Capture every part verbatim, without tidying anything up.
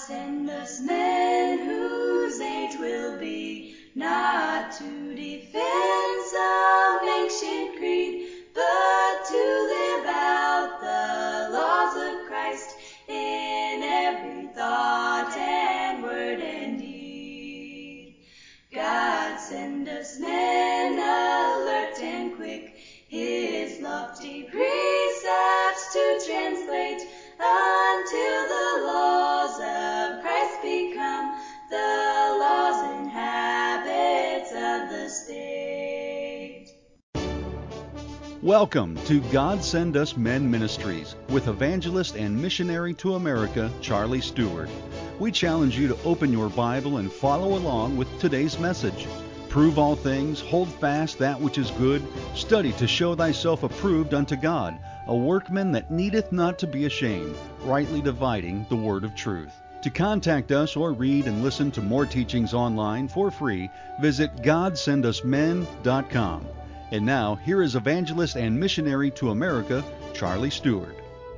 send us men whose age will be not to defend some ancient creed, but to live out the laws of Christ in every thought and word and deed. God send us men alert and quick, his lofty precepts to translate, until the laws of Christ become the laws and habits of the state. Welcome to God Send Us Men Ministries with evangelist and missionary to America, Charlie Stewart. We challenge you to open your Bible and follow along with today's message. Prove all things, hold fast that which is good, study to show thyself approved unto God, a workman that needeth not to be ashamed, rightly dividing the word of truth. To contact us or read and listen to more teachings online for free, visit god send us men dot com. And now, here is evangelist and missionary to America, Charlie Stewart.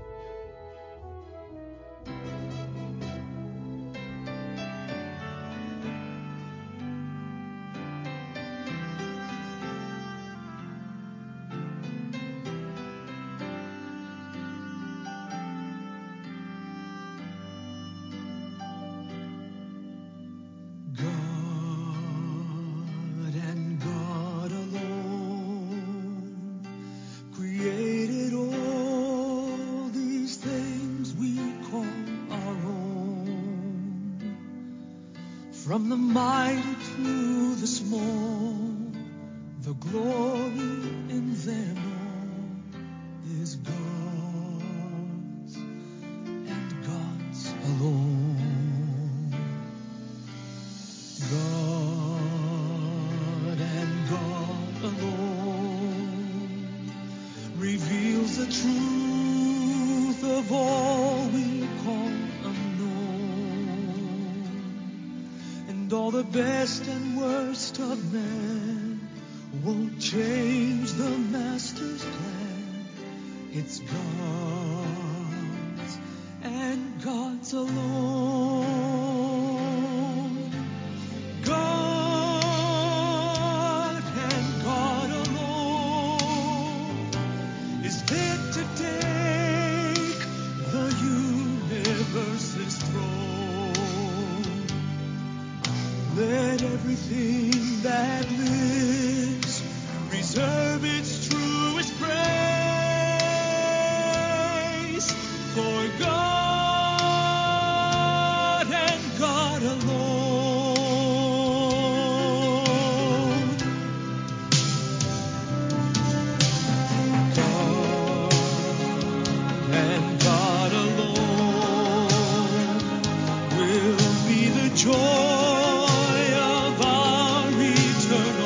From the mighty to the small, the glory in them all is God's and God's alone. God and God alone reveals the truth of all we call and all the best and worst of men won't change the Master's plan. It's God's and God's alone. God and God alone is there to take the universe's throne. Let everything that lives reserve its truest praise for God and God alone. God and God alone will be the joy of our eternal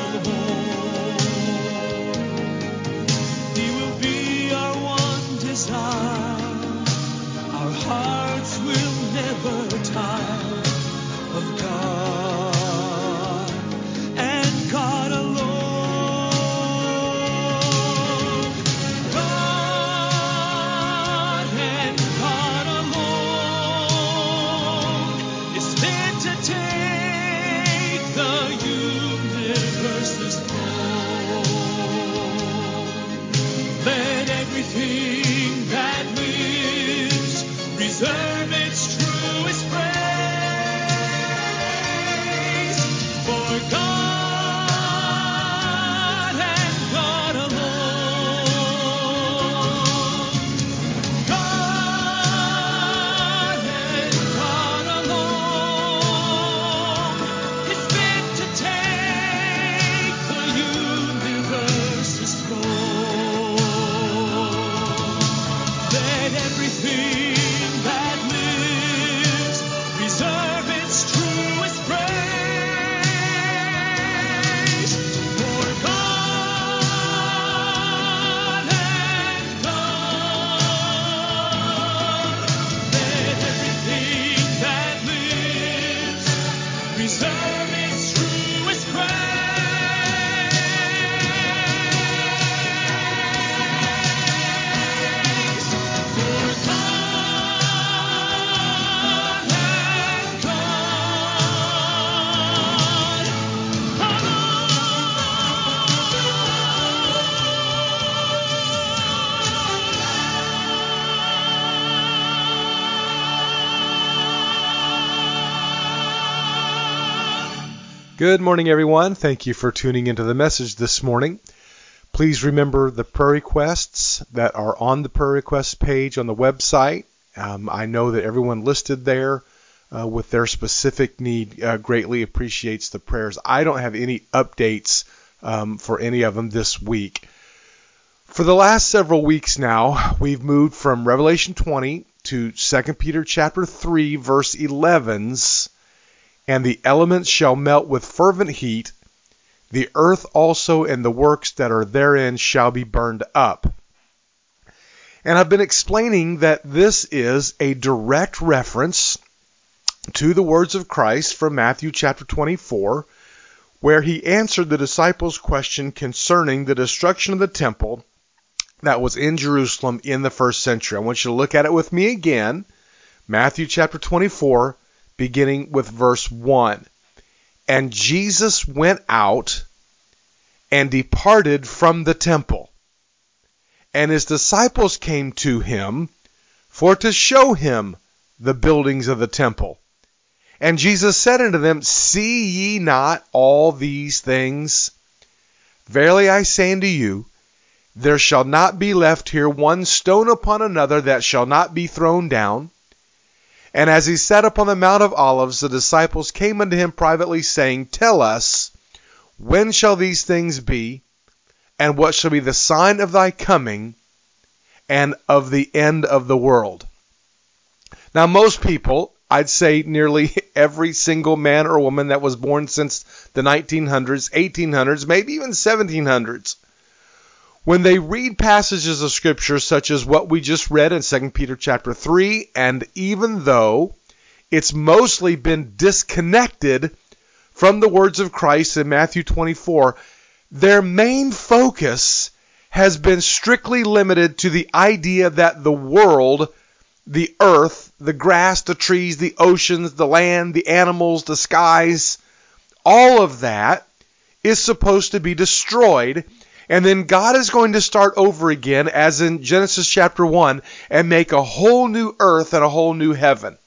Good morning, everyone. Thank you for tuning into the message this morning. Please remember the prayer requests that are on the prayer requests page on the website. Um, I know that everyone listed there uh, with their specific need uh, greatly appreciates the prayers. I don't have any updates um, for any of them this week. For the last several weeks now, we've moved from Revelation twenty to Second Peter chapter three, verse eleven's and the elements shall melt with fervent heat, the earth also and the works that are therein shall be burned up. And I've been explaining that this is a direct reference to the words of Christ from Matthew chapter twenty-four, where he answered the disciples' question concerning the destruction of the temple that was in Jerusalem in the first century. I want you to look at it with me again. Matthew chapter twenty-four, beginning with verse one. And Jesus went out and departed from the temple, and his disciples came to him for to show him the buildings of the temple. And Jesus said unto them, See ye not all these things? Verily I say unto you, there shall not be left here one stone upon another that shall not be thrown down. And as he sat upon the Mount of Olives, the disciples came unto him privately, saying, Tell us, when shall these things be? And what shall be the sign of thy coming and of the end of the world? Now, most people, I'd say nearly every single man or woman that was born since the nineteen hundreds, eighteen hundreds, maybe even seventeen hundreds, when they read passages of Scripture such as what we just read in Second Peter chapter three, and even though it's mostly been disconnected from the words of Christ in Matthew twenty-four, their main focus has been strictly limited to the idea that the world, the earth, the grass, the trees, the oceans, the land, the animals, the skies, all of that is supposed to be destroyed. And then God is going to start over again, as in Genesis chapter one, and make a whole new earth and a whole new heaven.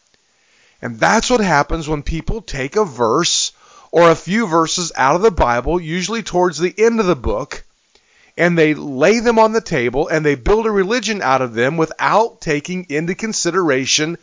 And that's what happens when people take a verse or a few verses out of the Bible, usually towards the end of the book, and they lay them on the table and they build a religion out of them without taking into consideration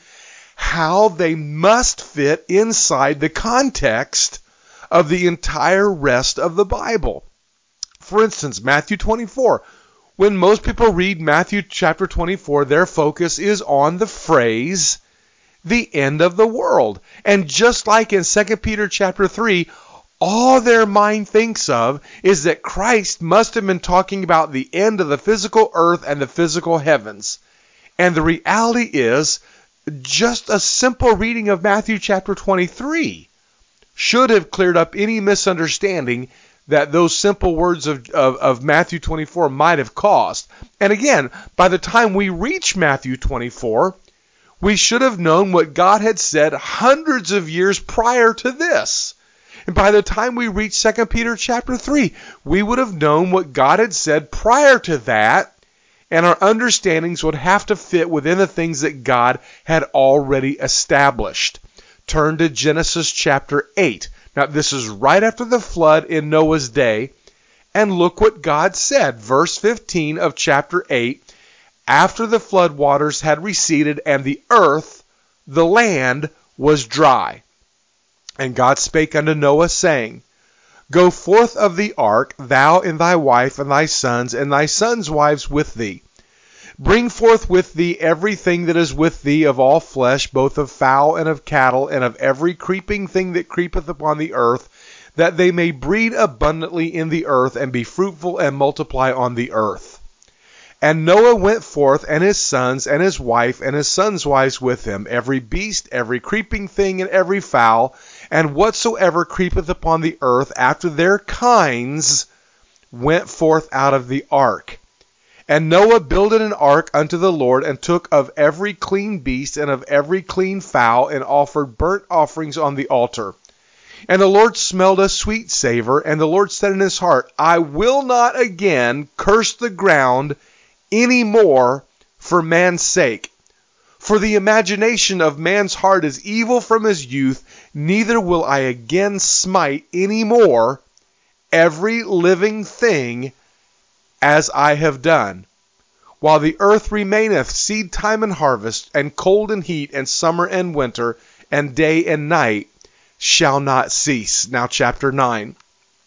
how they must fit inside the context of the entire rest of the Bible. For instance, Matthew twenty-four. When most people read Matthew chapter twenty-four, their focus is on the phrase, the end of the world. And just like in Second Peter chapter three, all their mind thinks of is that Christ must have been talking about the end of the physical earth and the physical heavens. And the reality is, just a simple reading of Matthew chapter twenty-three should have cleared up any misunderstanding that those simple words of, of, of Matthew twenty-four might have caused. And again, by the time we reach Matthew twenty-four, we should have known what God had said hundreds of years prior to this. And by the time we reach Second Peter chapter three, we would have known what God had said prior to that, and our understandings would have to fit within the things that God had already established. Turn to Genesis chapter eight. Now, this is right after the flood in Noah's day, and look what God said. Verse fifteen of chapter eight, after the flood waters had receded, and the earth, the land, was dry. And God spake unto Noah, saying, Go forth of the ark, thou and thy wife and thy sons, and thy sons' wives with thee. Bring forth with thee everything that is with thee of all flesh, both of fowl and of cattle, and of every creeping thing that creepeth upon the earth, that they may breed abundantly in the earth, and be fruitful and multiply on the earth. And Noah went forth, and his sons, and his wife, and his sons' wives with him, every beast, every creeping thing, and every fowl, and whatsoever creepeth upon the earth after their kinds, went forth out of the ark. And Noah builded an ark unto the Lord, and took of every clean beast and of every clean fowl, and offered burnt offerings on the altar. And the Lord smelled a sweet savor, and the Lord said in his heart, I will not again curse the ground any more for man's sake. For the imagination of man's heart is evil from his youth, neither will I again smite any more every living thing as I have done. While the earth remaineth, seed time and harvest, and cold and heat, and summer and winter, and day and night shall not cease. Now chapter nine.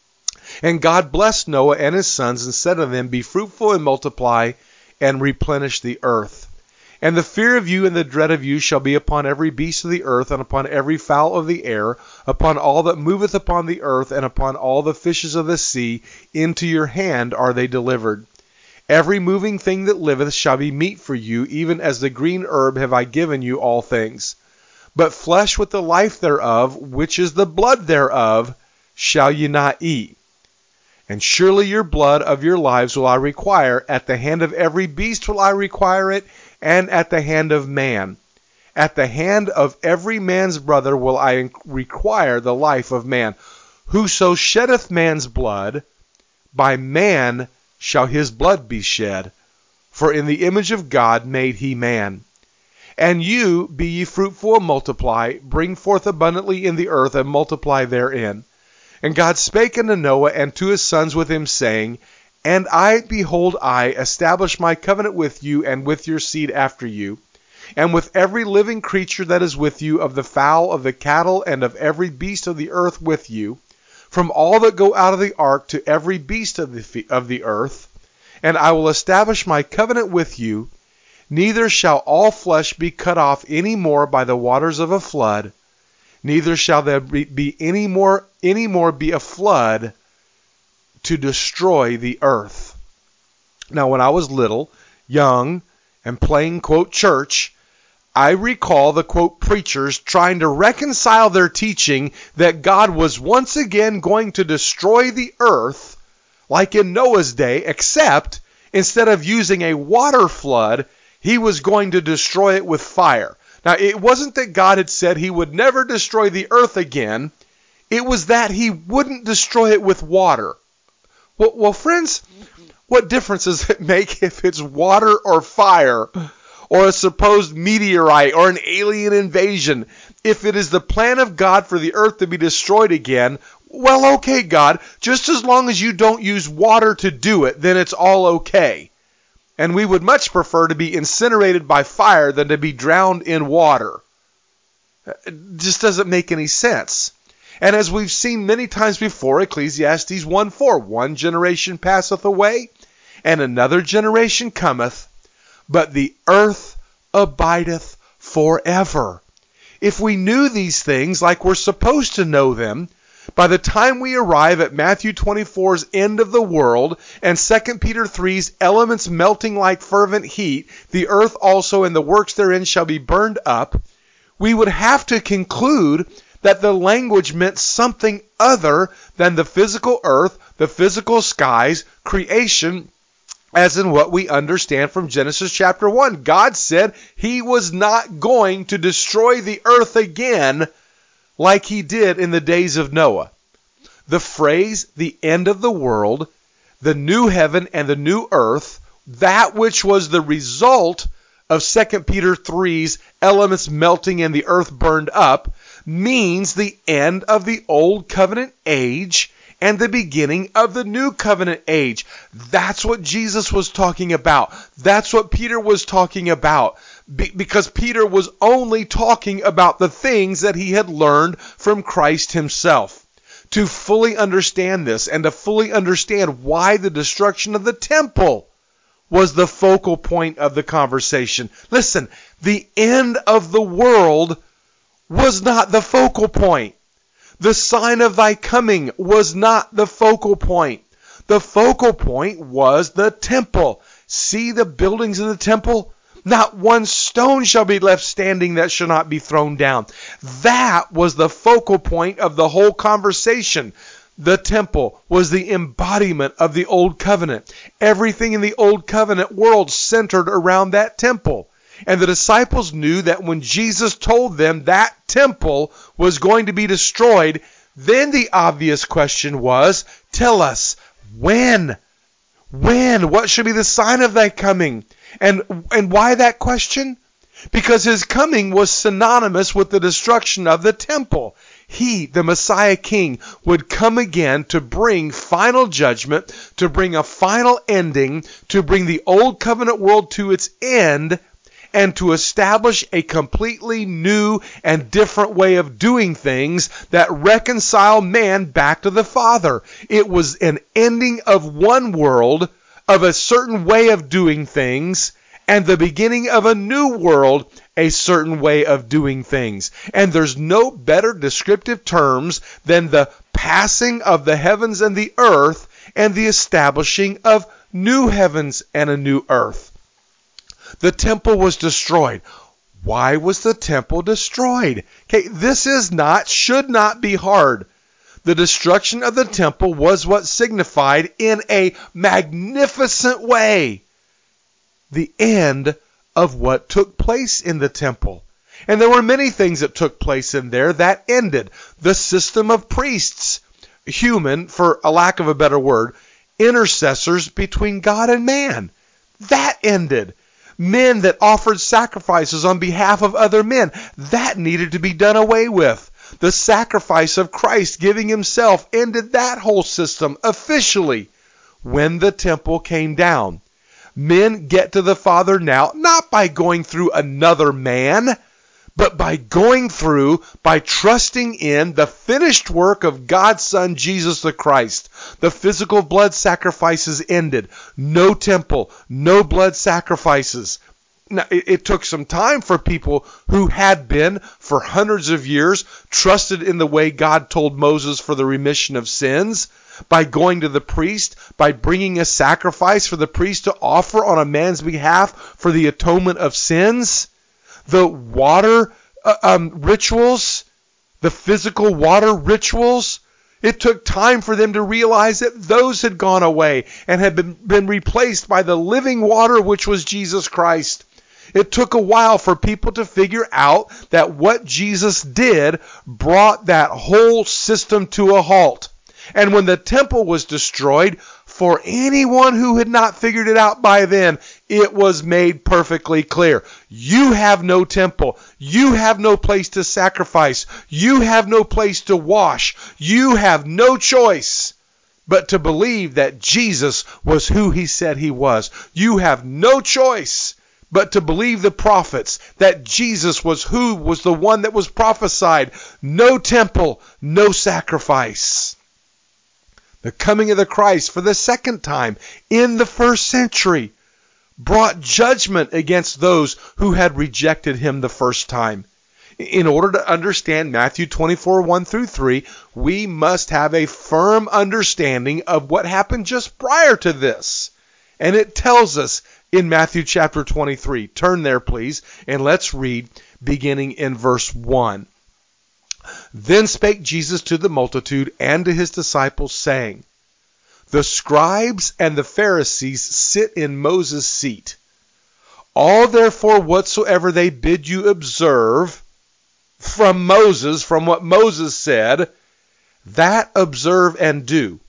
And God blessed Noah and his sons, and said unto them, Be fruitful and multiply, and replenish the earth. And the fear of you and the dread of you shall be upon every beast of the earth, and upon every fowl of the air, upon all that moveth upon the earth, and upon all the fishes of the sea. Into your hand are they delivered. Every moving thing that liveth shall be meat for you, even as the green herb have I given you all things. But flesh with the life thereof, which is the blood thereof, shall ye not eat. And surely your blood of your lives will I require, at the hand of every beast will I require it, and at the hand of man. At the hand of every man's brother will I require the life of man. Whoso sheddeth man's blood, by man shall his blood be shed. For in the image of God made he man. And you, be ye fruitful and multiply, bring forth abundantly in the earth, and multiply therein. And God spake unto Noah and to his sons with him, saying, And I, behold, I establish my covenant with you and with your seed after you, and with every living creature that is with you, of the fowl, of the cattle, and of every beast of the earth with you, from all that go out of the ark to every beast of the, of the earth. And I will establish my covenant with you, neither shall all flesh be cut off any more by the waters of a flood, neither shall there be any more, any more be a flood to destroy the earth. Now, when I was little, young, and playing, quote, church, I recall the, quote, preachers trying to reconcile their teaching that God was once again going to destroy the earth, like in Noah's day, except instead of using a water flood, he was going to destroy it with fire. Now, it wasn't that God had said he would never destroy the earth again. It was that he wouldn't destroy it with water. Well, well, friends, what difference does it make if it's water or fire, or a supposed meteorite, or an alien invasion? If it is the plan of God for the earth to be destroyed again, well, okay, God, just as long as you don't use water to do it, then it's all okay. And we would much prefer to be incinerated by fire than to be drowned in water. It just doesn't make any sense. And as we've seen many times before, Ecclesiastes one four, one generation passeth away, and another generation cometh, but the earth abideth forever. If we knew these things like we're supposed to know them, by the time we arrive at Matthew twenty-four's end of the world and Second Peter three's elements melting like fervent heat, the earth also and the works therein shall be burned up, we would have to conclude that the language meant something other than the physical earth, the physical skies, creation, as in what we understand from Genesis chapter one. God said he was not going to destroy the earth again like he did in the days of Noah. The phrase, the end of the world, the new heaven and the new earth, that which was the result of Second Peter three's elements melting and the earth burned up, means the end of the old covenant age and the beginning of the new covenant age. That's what Jesus was talking about. That's what Peter was talking about. Be- because Peter was only talking about the things that he had learned from Christ himself. To fully understand this and to fully understand why the destruction of the temple was the focal point of the conversation. Listen, the end of the world was not the focal point. The sign of thy coming was not the focal point. The focal point was the temple. See the buildings of the temple? Not one stone shall be left standing that shall not be thrown down. That was the focal point of the whole conversation. The temple was the embodiment of the old covenant. Everything in the old covenant world centered around that temple. And the disciples knew that when Jesus told them that temple was going to be destroyed, then the obvious question was, tell us, when? When? What should be the sign of thy coming? And, and why that question? because his coming was synonymous with the destruction of the temple. He, the Messiah King, would come again to bring final judgment, to bring a final ending, to bring the old covenant world to its end, and to establish a completely new and different way of doing things that reconcile man back to the Father. It was an ending of one world, of a certain way of doing things, and the beginning of a new world, a certain way of doing things. And there's no better descriptive terms than the passing of the heavens and the earth and the establishing of new heavens and a new earth. The temple was destroyed. Why was the temple destroyed? Okay, this is not, should not be hard. The destruction of the temple was what signified in a magnificent way the end of what took place in the temple. And there were many things that took place in there that ended. The system of priests, human, for a lack of a better word, intercessors between God and man. That ended. Men that offered sacrifices on behalf of other men. That needed to be done away with. The sacrifice of Christ giving himself ended that whole system officially when the temple came down. Men get to the Father now not by going through another man, but by going through, by trusting in the finished work of God's Son, Jesus the Christ. The physical blood sacrifices ended. No temple, no blood sacrifices. Now, it, it took some time for people who had been, for hundreds of years, trusted in the way God told Moses for the remission of sins, by going to the priest, by bringing a sacrifice for the priest to offer on a man's behalf for the atonement of sins. The water uh, um, rituals, the physical water rituals, it took time for them to realize that those had gone away and had been, been replaced by the living water, which was Jesus Christ. It took a while for people to figure out that what Jesus did brought that whole system to a halt. And when the temple was destroyed, for anyone who had not figured it out by then, it was made perfectly clear. You have no temple. You have no place to sacrifice. You have no place to wash. You have no choice but to believe that Jesus was who he said he was. You have no choice but to believe the prophets, that Jesus was who was the one that was prophesied. No temple, no sacrifice. The coming of the Christ for the second time in the first century brought judgment against those who had rejected him the first time. In order to understand Matthew twenty-four, one through three, we must have a firm understanding of what happened just prior to this. And it tells us in Matthew chapter twenty-three. Turn there, please, and let's read beginning in verse one. Then spake Jesus to the multitude and to his disciples, saying, The scribes and the Pharisees sit in Moses' seat. All therefore whatsoever they bid you observe from Moses, from what Moses said, that observe and do.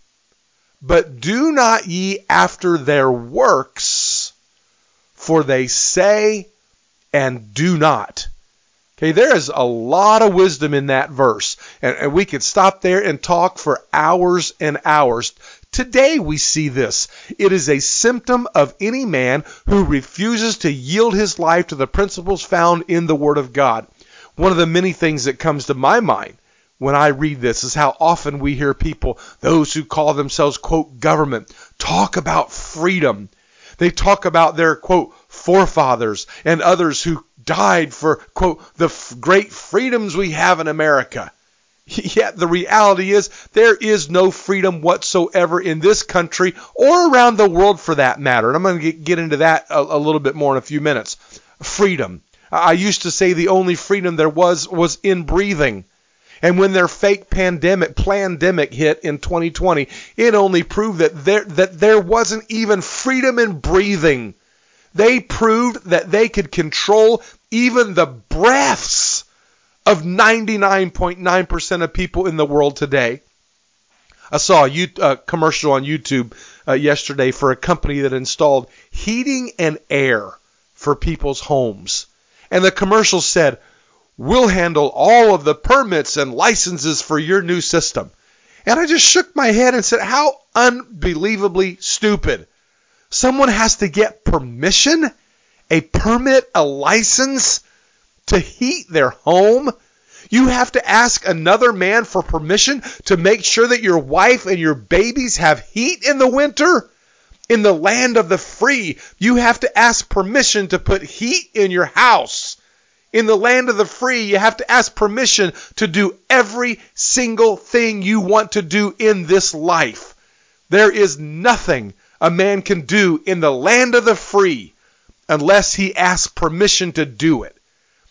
But do not ye after their works, for they say and do not. Okay, there is a lot of wisdom in that verse, and, and we could stop there and talk for hours and hours. Today we see this. It is a symptom of any man who refuses to yield his life to the principles found in the Word of God. One of the many things that comes to my mind when I read this is how often we hear people, those who call themselves, quote, government, talk about freedom. They talk about their, quote, forefathers and others who died for, quote, the f- great freedoms we have in America. Yet the reality is there is no freedom whatsoever in this country or around the world for that matter. And I'm going to get into that a, a little bit more in a few minutes. Freedom. I used to say the only freedom there was was in breathing. And when their fake pandemic, plandemic hit in twenty twenty, it only proved that there, that there wasn't even freedom in breathing. They proved that they could control even the breaths of ninety-nine point nine percent of people in the world today. I saw a U- uh, commercial on YouTube uh, yesterday for a company that installed heating and air for people's homes. And the commercial said, we'll handle all of the permits and licenses for your new system. And I just shook my head and said, how unbelievably stupid. Someone has to get permission, a permit, a license to heat their home. You have to ask another man for permission to make sure that your wife and your babies have heat in the winter. In the land of the free, you have to ask permission to put heat in your house. In the land of the free, you have to ask permission to do every single thing you want to do in this life. There is nothing a man can do in the land of the free unless he asks permission to do it.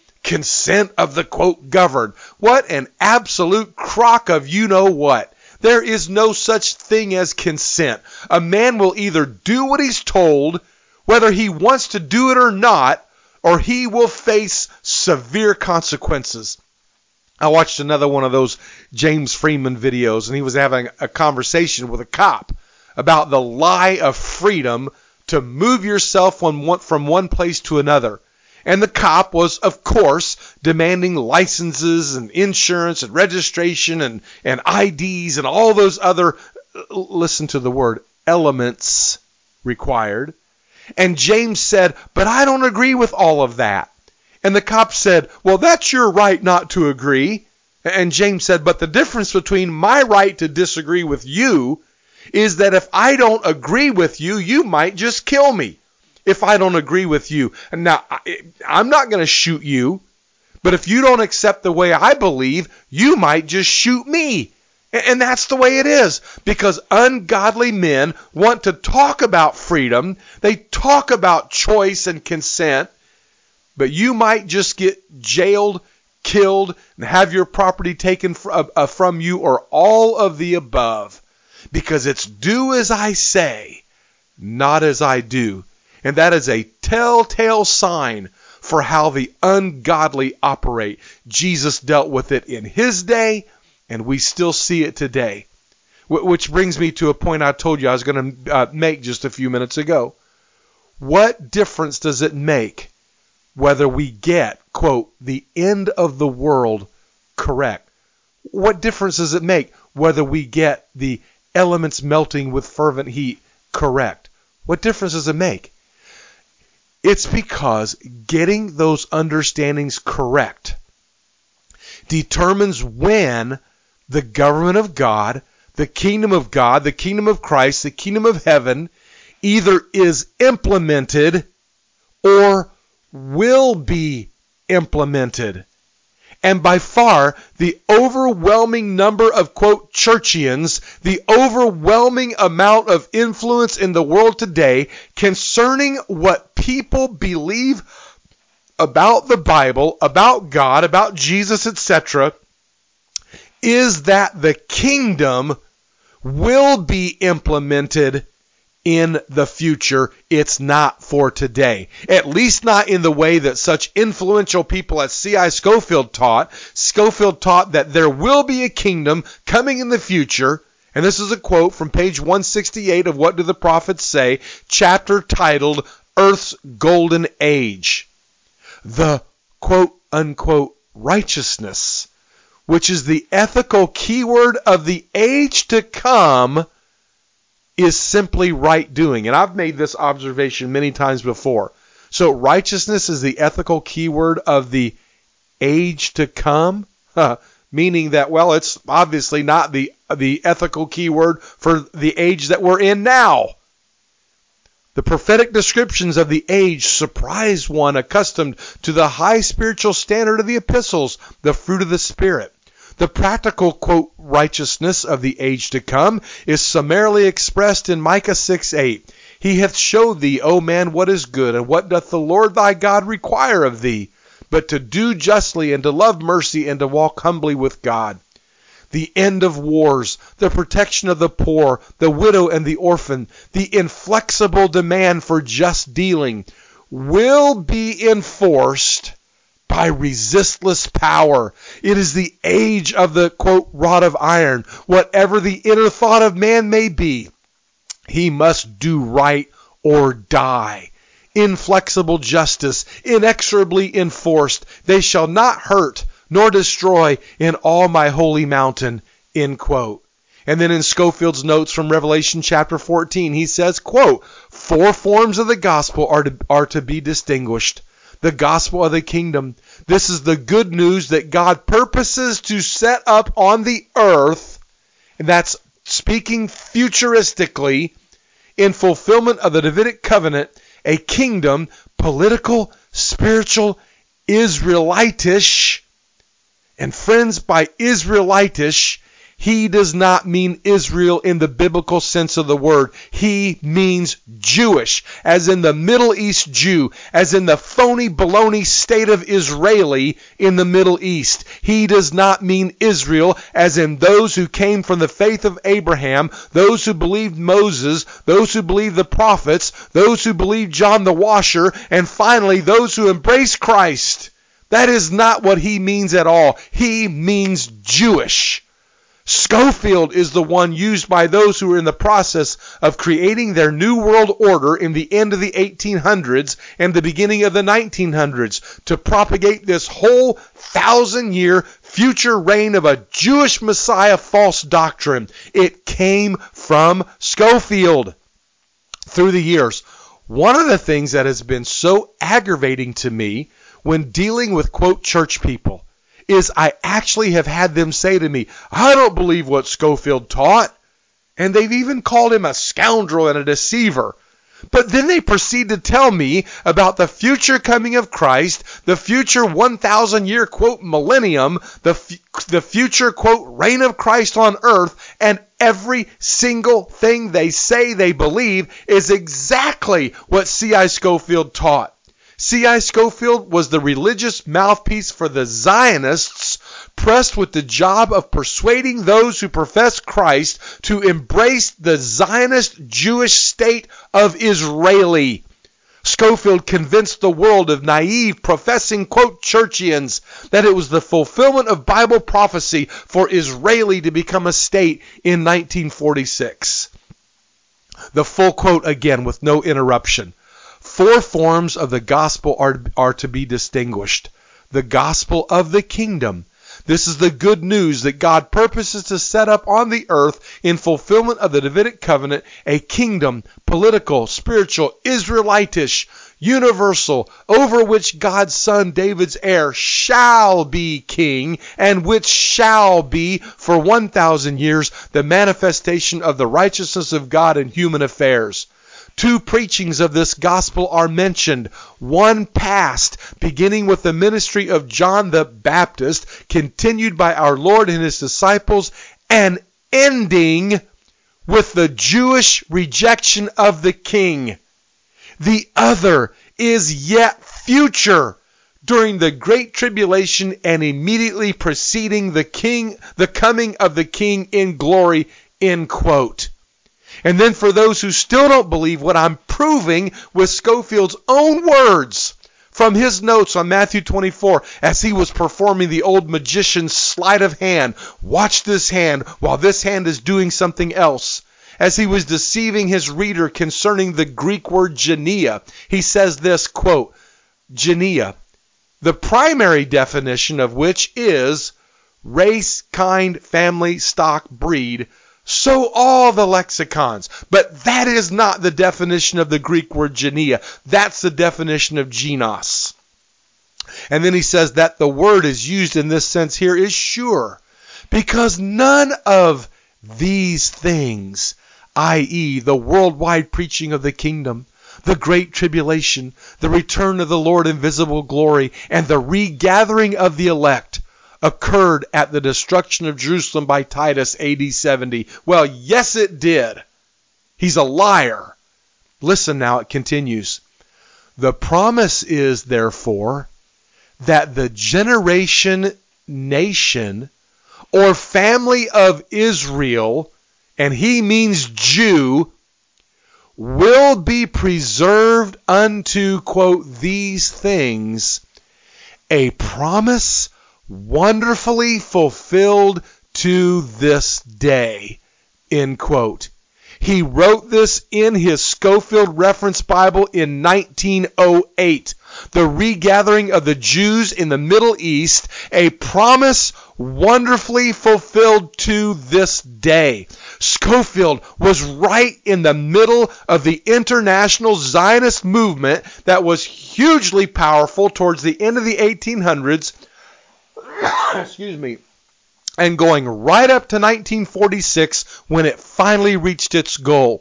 Consent of the, quote, governed. What an absolute crock of you-know-what. There is no such thing as consent. A man will either do what he's told, whether he wants to do it or not, or he will face severe consequences. I watched another one of those James Freeman videos, and he was having a conversation with a cop about the lie of freedom to move yourself from one, from one place to another. And the cop was, of course, demanding licenses and insurance and registration and, and I Ds and all those other, listen to the word, elements required. And James said, but I don't agree with all of that. And the cop said, well, that's your right not to agree. And James said, but the difference between my right to disagree with you is that if I don't agree with you, you might just kill me. If I don't agree with you. Now, I'm not going to shoot you, but if you don't accept the way I believe, you might just shoot me. And that's the way it is, because ungodly men want to talk about freedom. They talk about choice and consent, but you might just get jailed, killed, and have your property taken from you, or all of the above, because it's do as I say, not as I do. And that is a telltale sign for how the ungodly operate. Jesus dealt with it in his day, and we still see it today. Which brings me to a point I told you I was going to uh, make just a few minutes ago. What difference does it make whether we get, quote, the end of the world correct? What difference does it make whether we get the elements melting with fervent heat correct? What difference does it make? It's because getting those understandings correct determines when the government of God, the kingdom of God, the kingdom of Christ, the kingdom of heaven either is implemented or will be implemented. And by far, the overwhelming number of, quote, churchians, the overwhelming amount of influence in the world today concerning what people believe about the Bible, about God, about Jesus, et cetera, is that the kingdom will be implemented in the future. It's not for today. At least not in the way that such influential people as C I Scofield taught. Scofield taught that there will be a kingdom coming in the future. And this is a quote from page one sixty-eight of What Do the Prophets Say, chapter titled Earth's Golden Age. The quote unquote righteousness, which is the ethical keyword of the age to come, is simply right doing. And I've made this observation many times before. So righteousness is the ethical keyword of the age to come, huh, meaning that, well, it's obviously not the, the ethical keyword for the age that we're in now. The prophetic descriptions of the age surprise one accustomed to the high spiritual standard of the epistles, the fruit of the Spirit. The practical, quote, righteousness of the age to come is summarily expressed in Micah six eight. He hath showed thee, O man, what is good, and what doth the Lord thy God require of thee, but to do justly, and to love mercy, and to walk humbly with God. The end of wars, the protection of the poor, the widow and the orphan, the inflexible demand for just dealing will be enforced by resistless power. It is the age of the, quote, rod of iron. Whatever the inner thought of man may be, he must do right or die. inflexible justice, inexorably enforced. They shall not hurt nor destroy in all my holy mountain, end quote. And then in Scofield's notes from Revelation chapter fourteen, he says, quote, four forms of the gospel are to, are to be distinguished. The gospel of the kingdom. This is the good news that God purposes to set up on the earth, and that's speaking futuristically, in fulfillment of the Davidic covenant, a kingdom, political, spiritual, Israelitish. And friends, by Israelitish, he does not mean Israel in the biblical sense of the word. He means Jewish, as in the Middle East Jew, as in the phony baloney state of Israeli in the Middle East. He does not mean Israel, as in those who came from the faith of Abraham, those who believed Moses, those who believed the prophets, those who believed John the Washer, and finally those who embrace Christ. That is not what he means at all. He means Jewish. Scofield is the one used by those who are in the process of creating their new world order in the end of the eighteen hundreds and the beginning of the nineteen hundreds to propagate this whole thousand-year future reign of a Jewish Messiah false doctrine. It came from Scofield. Through the years, one of the things that has been so aggravating to me when dealing with, quote, church people is I actually have had them say to me, I don't believe what Scofield taught. And they've even called him a scoundrel and a deceiver. But then they proceed to tell me about the future coming of Christ, the future one thousand year, quote, millennium, the, f- the future, quote, reign of Christ on earth, and every single thing they say they believe is exactly what C I Scofield taught. C I Scofield was the religious mouthpiece for the Zionists, pressed with the job of persuading those who profess Christ to embrace the Zionist Jewish state of Israeli. Scofield convinced the world of naive, professing, quote, churchians that it was the fulfillment of Bible prophecy for Israeli to become a state in nineteen forty-six. The full quote again with no interruption. Four forms of the gospel are, are to be distinguished. The gospel of the kingdom. This is the good news that God purposes to set up on the earth in fulfillment of the Davidic covenant, a kingdom, political, spiritual, Israelitish, universal, over which God's son David's heir shall be king, and which shall be for one thousand years the manifestation of the righteousness of God in human affairs. Two preachings of this gospel are mentioned. One past, beginning with the ministry of John the Baptist, continued by our Lord and his disciples, and ending with the Jewish rejection of the king. The other is yet future, during the great tribulation and immediately preceding the king, the coming of the king in glory, end quote. And then for those who still don't believe what I'm proving with Scofield's own words from his notes on Matthew twenty-four, as he was performing the old magician's sleight of hand. Watch this hand while this hand is doing something else. As he was deceiving his reader concerning the Greek word genia, he says this, quote, genia, the primary definition of which is race, kind, family, stock, breed, so all the lexicons. But that is not the definition of the Greek word genia. That's the definition of genos. And then he says that the word is used in this sense here is sure, because none of these things, that is the worldwide preaching of the kingdom, the great tribulation, the return of the Lord in visible glory, and the regathering of the elect, occurred at the destruction of Jerusalem by Titus A D seventy. Well, yes, it did. He's a liar. Listen now, it continues. The promise is, therefore, that the generation, nation, or family of Israel, and he means Jew, will be preserved unto, quote, these things, a promise wonderfully fulfilled to this day, end quote. He wrote this in his Scofield Reference Bible in nineteen oh eight. The regathering of the Jews in the Middle East, a promise wonderfully fulfilled to this day. Scofield was right in the middle of the international Zionist movement that was hugely powerful towards the end of the eighteen hundreds, excuse me, and going right up to nineteen forty-six when it finally reached its goal.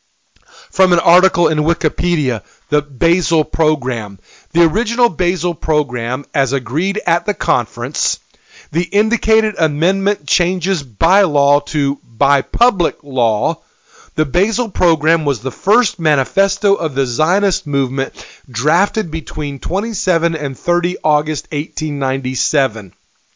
From an article in Wikipedia, the Basel Program. The original Basel Program, as agreed at the conference, the indicated amendment changes by law to by public law. The Basel Program was the first manifesto of the Zionist movement drafted between twenty-seven and thirty August eighteen ninety-seven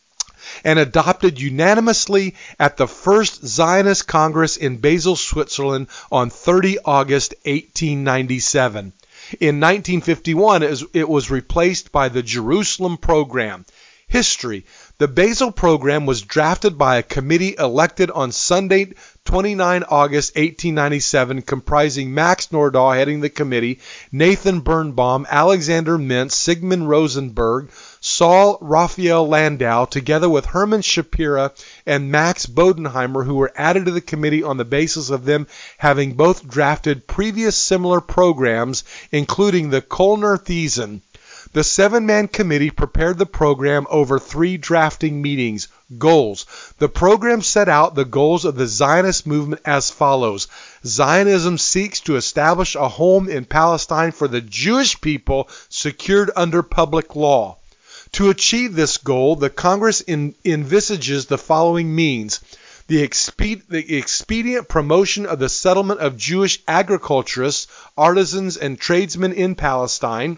and adopted unanimously at the first Zionist Congress in Basel, Switzerland on thirty August eighteen ninety-seven. In nineteen fifty-one, it was replaced by the Jerusalem Program. History. The Basel Program was drafted by a committee elected on Sunday, twenty-ninth August eighteen ninety-seven, comprising Max Nordau heading the committee, Nathan Birnbaum, Alexander Mintz, Sigmund Rosenberg, Saul Raphael Landau, together with Hermann Shapira and Max Bodenheimer, who were added to the committee on the basis of them having both drafted previous similar programs, including the Kölner Thesen. The seven-man committee prepared the program over three drafting meetings. Goals. The program set out the goals of the Zionist movement as follows. Zionism seeks to establish a home in Palestine for the Jewish people secured under public law. To achieve this goal, the Congress in, envisages the following means. The, exped, the expedient promotion of the settlement of Jewish agriculturists, artisans, and tradesmen in Palestine,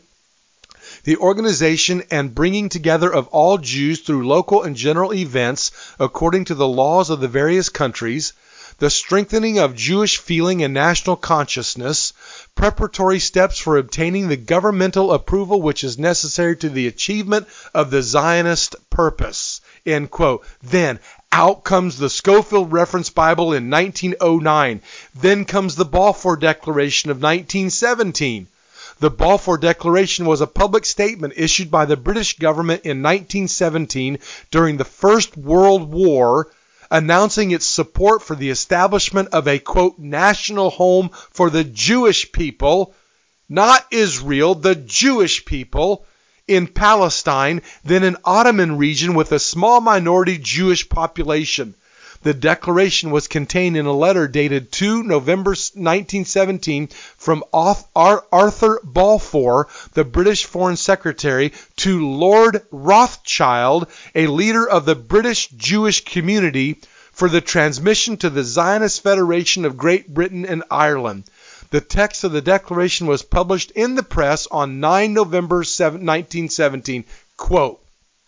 the organization and bringing together of all Jews through local and general events according to the laws of the various countries, the strengthening of Jewish feeling and national consciousness, preparatory steps for obtaining the governmental approval which is necessary to the achievement of the Zionist purpose. End quote. Then, out comes the Scofield Reference Bible in nineteen oh nine. Then comes the Balfour Declaration of nineteen seventeen. The Balfour Declaration was a public statement issued by the British government in nineteen seventeen during the First World War, announcing its support for the establishment of a, quote, national home for the Jewish people, not Israel, the Jewish people, in Palestine, then an Ottoman region with a small minority Jewish population. The declaration was contained in a letter dated the second of November nineteen seventeen from Arthur Balfour, the British Foreign Secretary, to Lord Rothschild, a leader of the British Jewish community, for the transmission to the Zionist Federation of Great Britain and Ireland. The text of the declaration was published in the press on the ninth of November nineteen seventeen. Quote,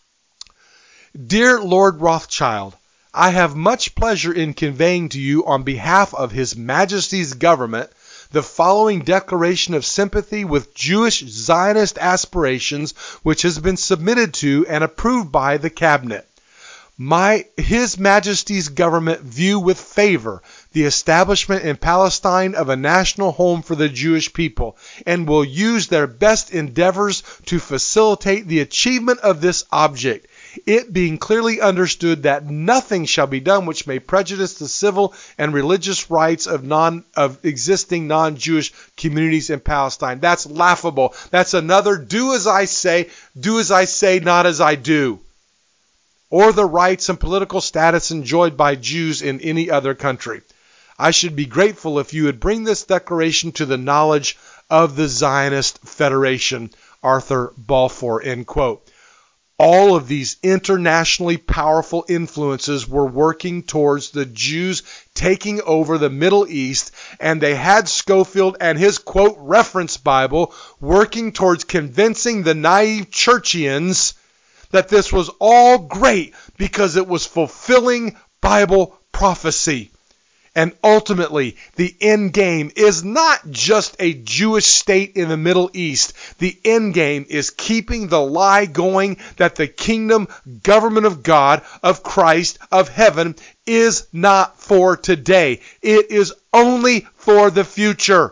Dear Lord Rothschild, I have much pleasure in conveying to you on behalf of His Majesty's government the following declaration of sympathy with Jewish Zionist aspirations, which has been submitted to and approved by the Cabinet. My, His Majesty's government view with favor the establishment in Palestine of a national home for the Jewish people, and will use their best endeavors to facilitate the achievement of this object, it being clearly understood that nothing shall be done which may prejudice the civil and religious rights of non of existing non-Jewish communities in Palestine. That's laughable. That's another do as I say, do as I say, not as I do. Or the rights and political status enjoyed by Jews in any other country. I should be grateful if you would bring this declaration to the knowledge of the Zionist Federation. Arthur Balfour, end quote. All of these internationally powerful influences were working towards the Jews taking over the Middle East, and they had Scofield and his, quote, reference Bible working towards convincing the naive churchians that this was all great because it was fulfilling Bible prophecy. And ultimately, the end game is not just a Jewish state in the Middle East. The end game is keeping the lie going that the kingdom, government of God, of Christ, of heaven, is not for today. It is only for the future.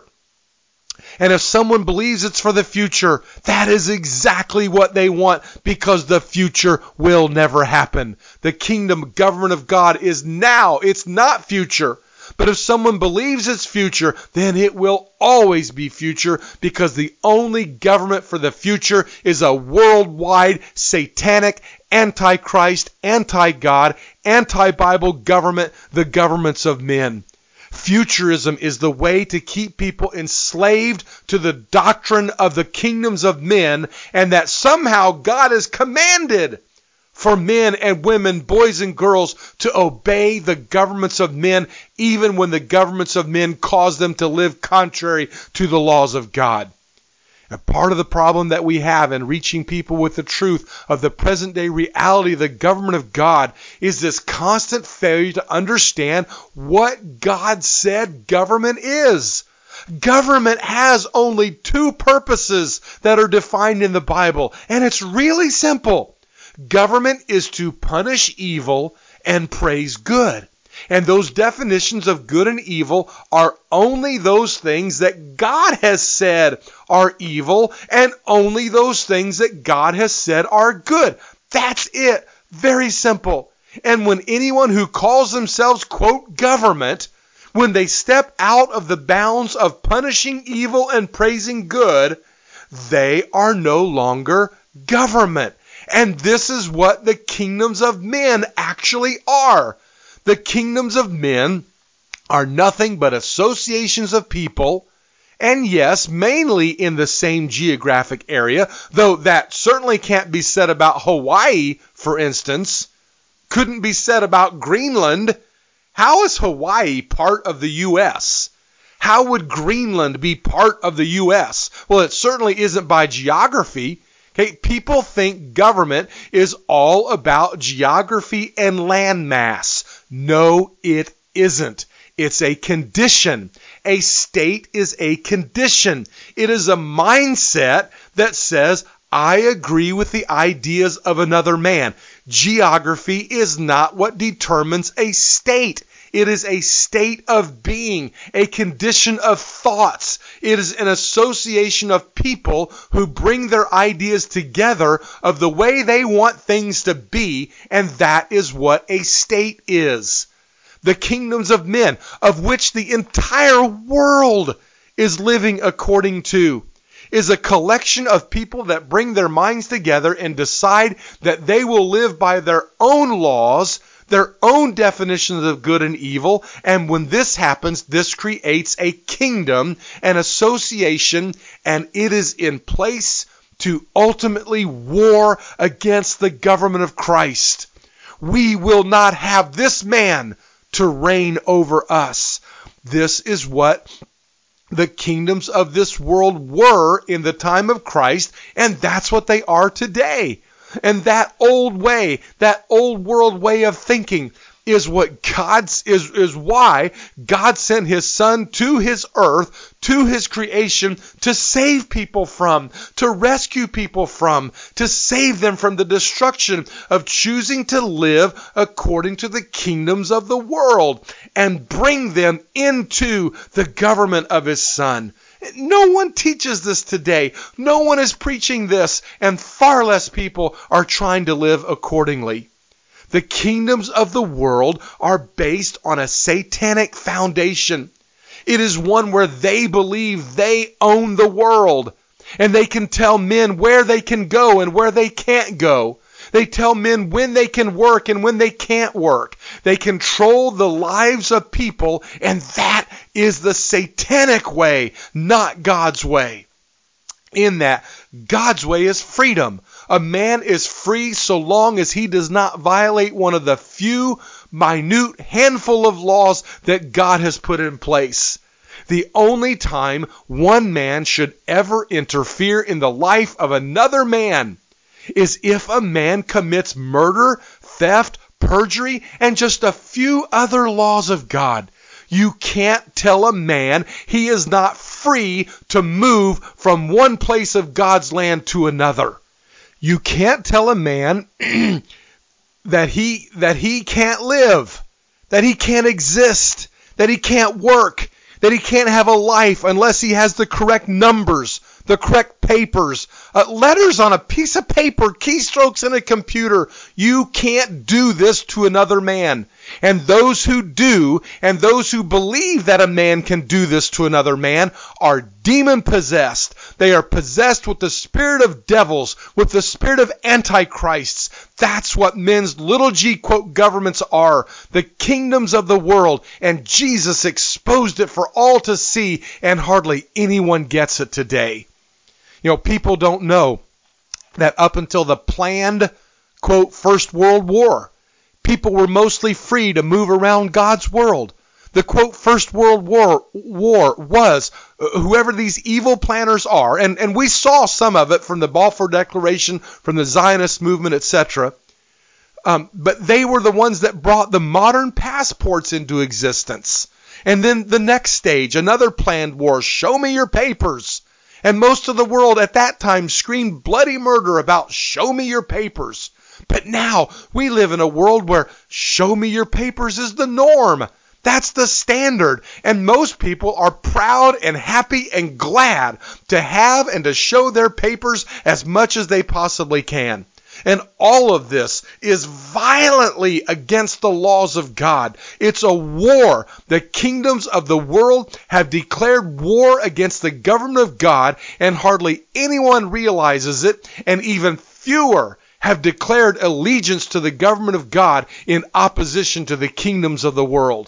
And if someone believes it's for the future, that is exactly what they want, because the future will never happen. The kingdom, government of God is now. It's not future. But if someone believes it's future, then it will always be future, because the only government for the future is a worldwide, satanic, antichrist, anti-God, anti-Bible government, the governments of men. Futurism is the way to keep people enslaved to the doctrine of the kingdoms of men, and that somehow God has commanded for men and women, boys and girls, to obey the governments of men, even when the governments of men cause them to live contrary to the laws of God. And part of the problem that we have in reaching people with the truth of the present day reality of the government of God is this constant failure to understand what God said government is. Government has only two purposes that are defined in the Bible, and it's really simple. Government is to punish evil and praise good. And those definitions of good and evil are only those things that God has said are evil, and only those things that God has said are good. That's it. Very simple. And when anyone who calls themselves, quote, government, when they step out of the bounds of punishing evil and praising good, they are no longer government. And this is what the kingdoms of men actually are. The kingdoms of men are nothing but associations of people, and yes, mainly in the same geographic area, though that certainly can't be said about Hawaii, for instance. Couldn't be said about Greenland. How is Hawaii part of the U S? How would Greenland be part of the U S? Well, it certainly isn't by geography. Okay, people think government is all about geography and landmass. No, it isn't. It's a condition. A state is a condition. It is a mindset that says, I agree with the ideas of another man. Geography is not what determines a state. It is a state of being, a condition of thoughts. It is an association of people who bring their ideas together of the way they want things to be, and that is what a state is. The kingdoms of men, of which the entire world is living according to, is a collection of people that bring their minds together and decide that they will live by their own laws, their own definitions of good and evil, and when this happens, this creates a kingdom, an association, and it is in place to ultimately war against the government of Christ. We will not have this man to reign over us. This is what the kingdoms of this world were in the time of Christ, and that's what they are today. And that old way, that old world way of thinking is what God's is, is why God sent his son to his earth, to his creation, to save people from, to rescue people from, to save them from the destruction of choosing to live according to the kingdoms of the world and bring them into the government of his son. No one teaches this today. No one is preaching this, and far less people are trying to live accordingly. The kingdoms of the world are based on a satanic foundation. It is one where they believe they own the world, and they can tell men where they can go and where they can't go. They tell men when they can work and when they can't work. They control the lives of people, and that is the satanic way, not God's way. In that, God's way is freedom. A man is free so long as he does not violate one of the few, minute handful of laws that God has put in place. The only time one man should ever interfere in the life of another man is if a man commits murder, theft, perjury, and just a few other laws of God. You can't tell a man he is not free to move from one place of God's land to another. You can't tell a man that he that he can't live, that he can't exist, that he can't work, that he can't have a life unless he has the correct numbers, the correct papers, uh, letters on a piece of paper, keystrokes in a computer. You can't do this to another man. And those who do, and those who believe that a man can do this to another man, are demon-possessed. They are possessed with the spirit of devils, with the spirit of antichrists. That's what men's little g, quote, governments are, the kingdoms of the world. And Jesus exposed it for all to see, and hardly anyone gets it today. You know, people don't know that up until the planned, quote, First World War, people were mostly free to move around God's world. The, quote, First World War, war was uh, whoever these evil planners are, and, and we saw some of it from the Balfour Declaration, from the Zionist movement, et cetera. Um, but they were the ones that brought the modern passports into existence. And then the next stage, another planned war, show me your papers. And most of the world at that time screamed bloody murder about show me your papers. But now we live in a world where show me your papers is the norm. That's the standard. And most people are proud and happy and glad to have and to show their papers as much as they possibly can. And all of this is violently against the laws of God. It's a war. The kingdoms of the world have declared war against the government of God, and hardly anyone realizes it, and even fewer have declared allegiance to the government of God in opposition to the kingdoms of the world.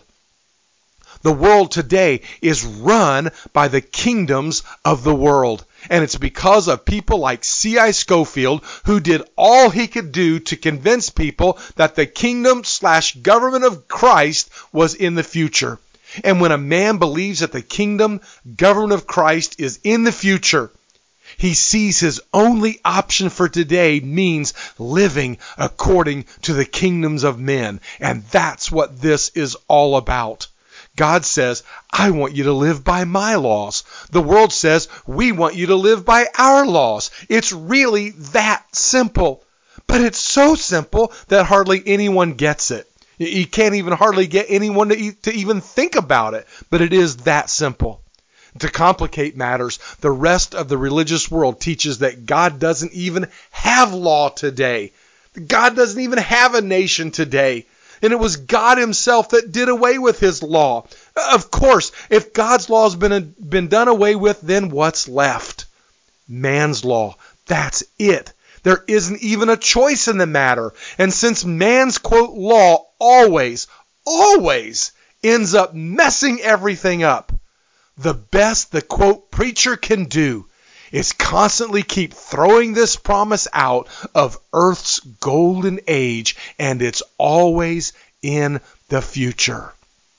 The world today is run by the kingdoms of the world. And it's because of people like C I Scofield, who did all he could do to convince people that the kingdom slash government of Christ was in the future. And when a man believes that the kingdom government of Christ is in the future, he sees his only option for today means living according to the kingdoms of men. And that's what this is all about. God says, I want you to live by my laws. The world says, we want you to live by our laws. It's really that simple. But it's so simple that hardly anyone gets it. You can't even hardly get anyone to, to even think about it. But it is that simple. To complicate matters, the rest of the religious world teaches that God doesn't even have law today. God doesn't even have a nation today. And it was God himself that did away with his law. Of course, if God's law has been, been done away with, then what's left? Man's law. That's it. There isn't even a choice in the matter. And since man's, quote, law always, always ends up messing everything up, the best the, quote, preacher can do is constantly keep throwing this promise out of Earth's golden age, and it's always in the future.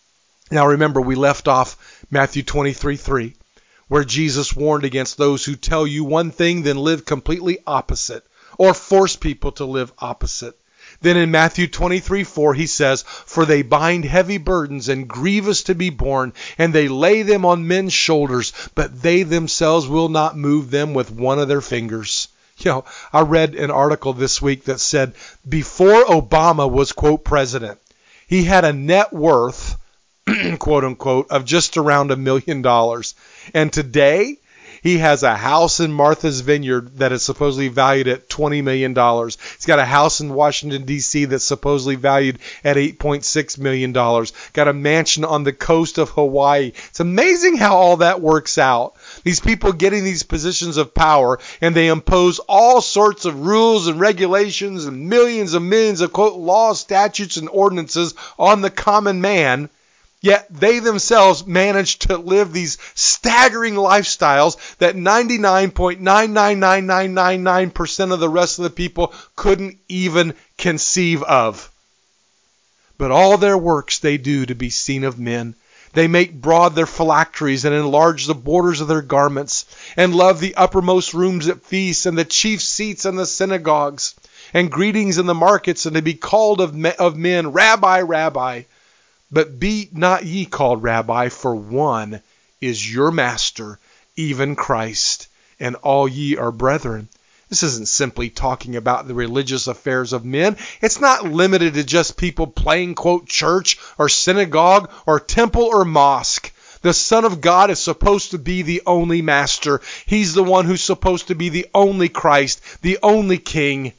Now remember, we left off Matthew twenty-three three, where Jesus warned against those who tell you one thing then live completely opposite, or force people to live opposite. Then in Matthew twenty-three four he says, for they bind heavy burdens and grievous to be borne, and they lay them on men's shoulders, but they themselves will not move them with one of their fingers. You know, I read an article this week that said before Obama was, quote, president, he had a net worth, quote unquote, of just around a million dollars. And today, he has a house in Martha's Vineyard that is supposedly valued at twenty million dollars. He's got a house in Washington, D C that's supposedly valued at eight point six million dollars. Got a mansion on the coast of Hawaii. It's amazing how all that works out. These people getting these positions of power, and they impose all sorts of rules and regulations and millions and millions of, quote, laws, statutes, and ordinances on the common man. Yet they themselves manage to live these staggering lifestyles that ninety-nine point nine nine nine nine nine nine percent of the rest of the people couldn't even conceive of. But all their works they do to be seen of men. They make broad their phylacteries and enlarge the borders of their garments, and love the uppermost rooms at feasts and the chief seats in the synagogues, and greetings in the markets, and to be called of, me, of men, Rabbi, Rabbi. But be not ye called Rabbi, for one is your master, even Christ, and all ye are brethren. This isn't simply talking about the religious affairs of men. It's not limited to just people playing, quote, church or synagogue or temple or mosque. The Son of God is supposed to be the only master. He's the one who's supposed to be the only Christ, the only King.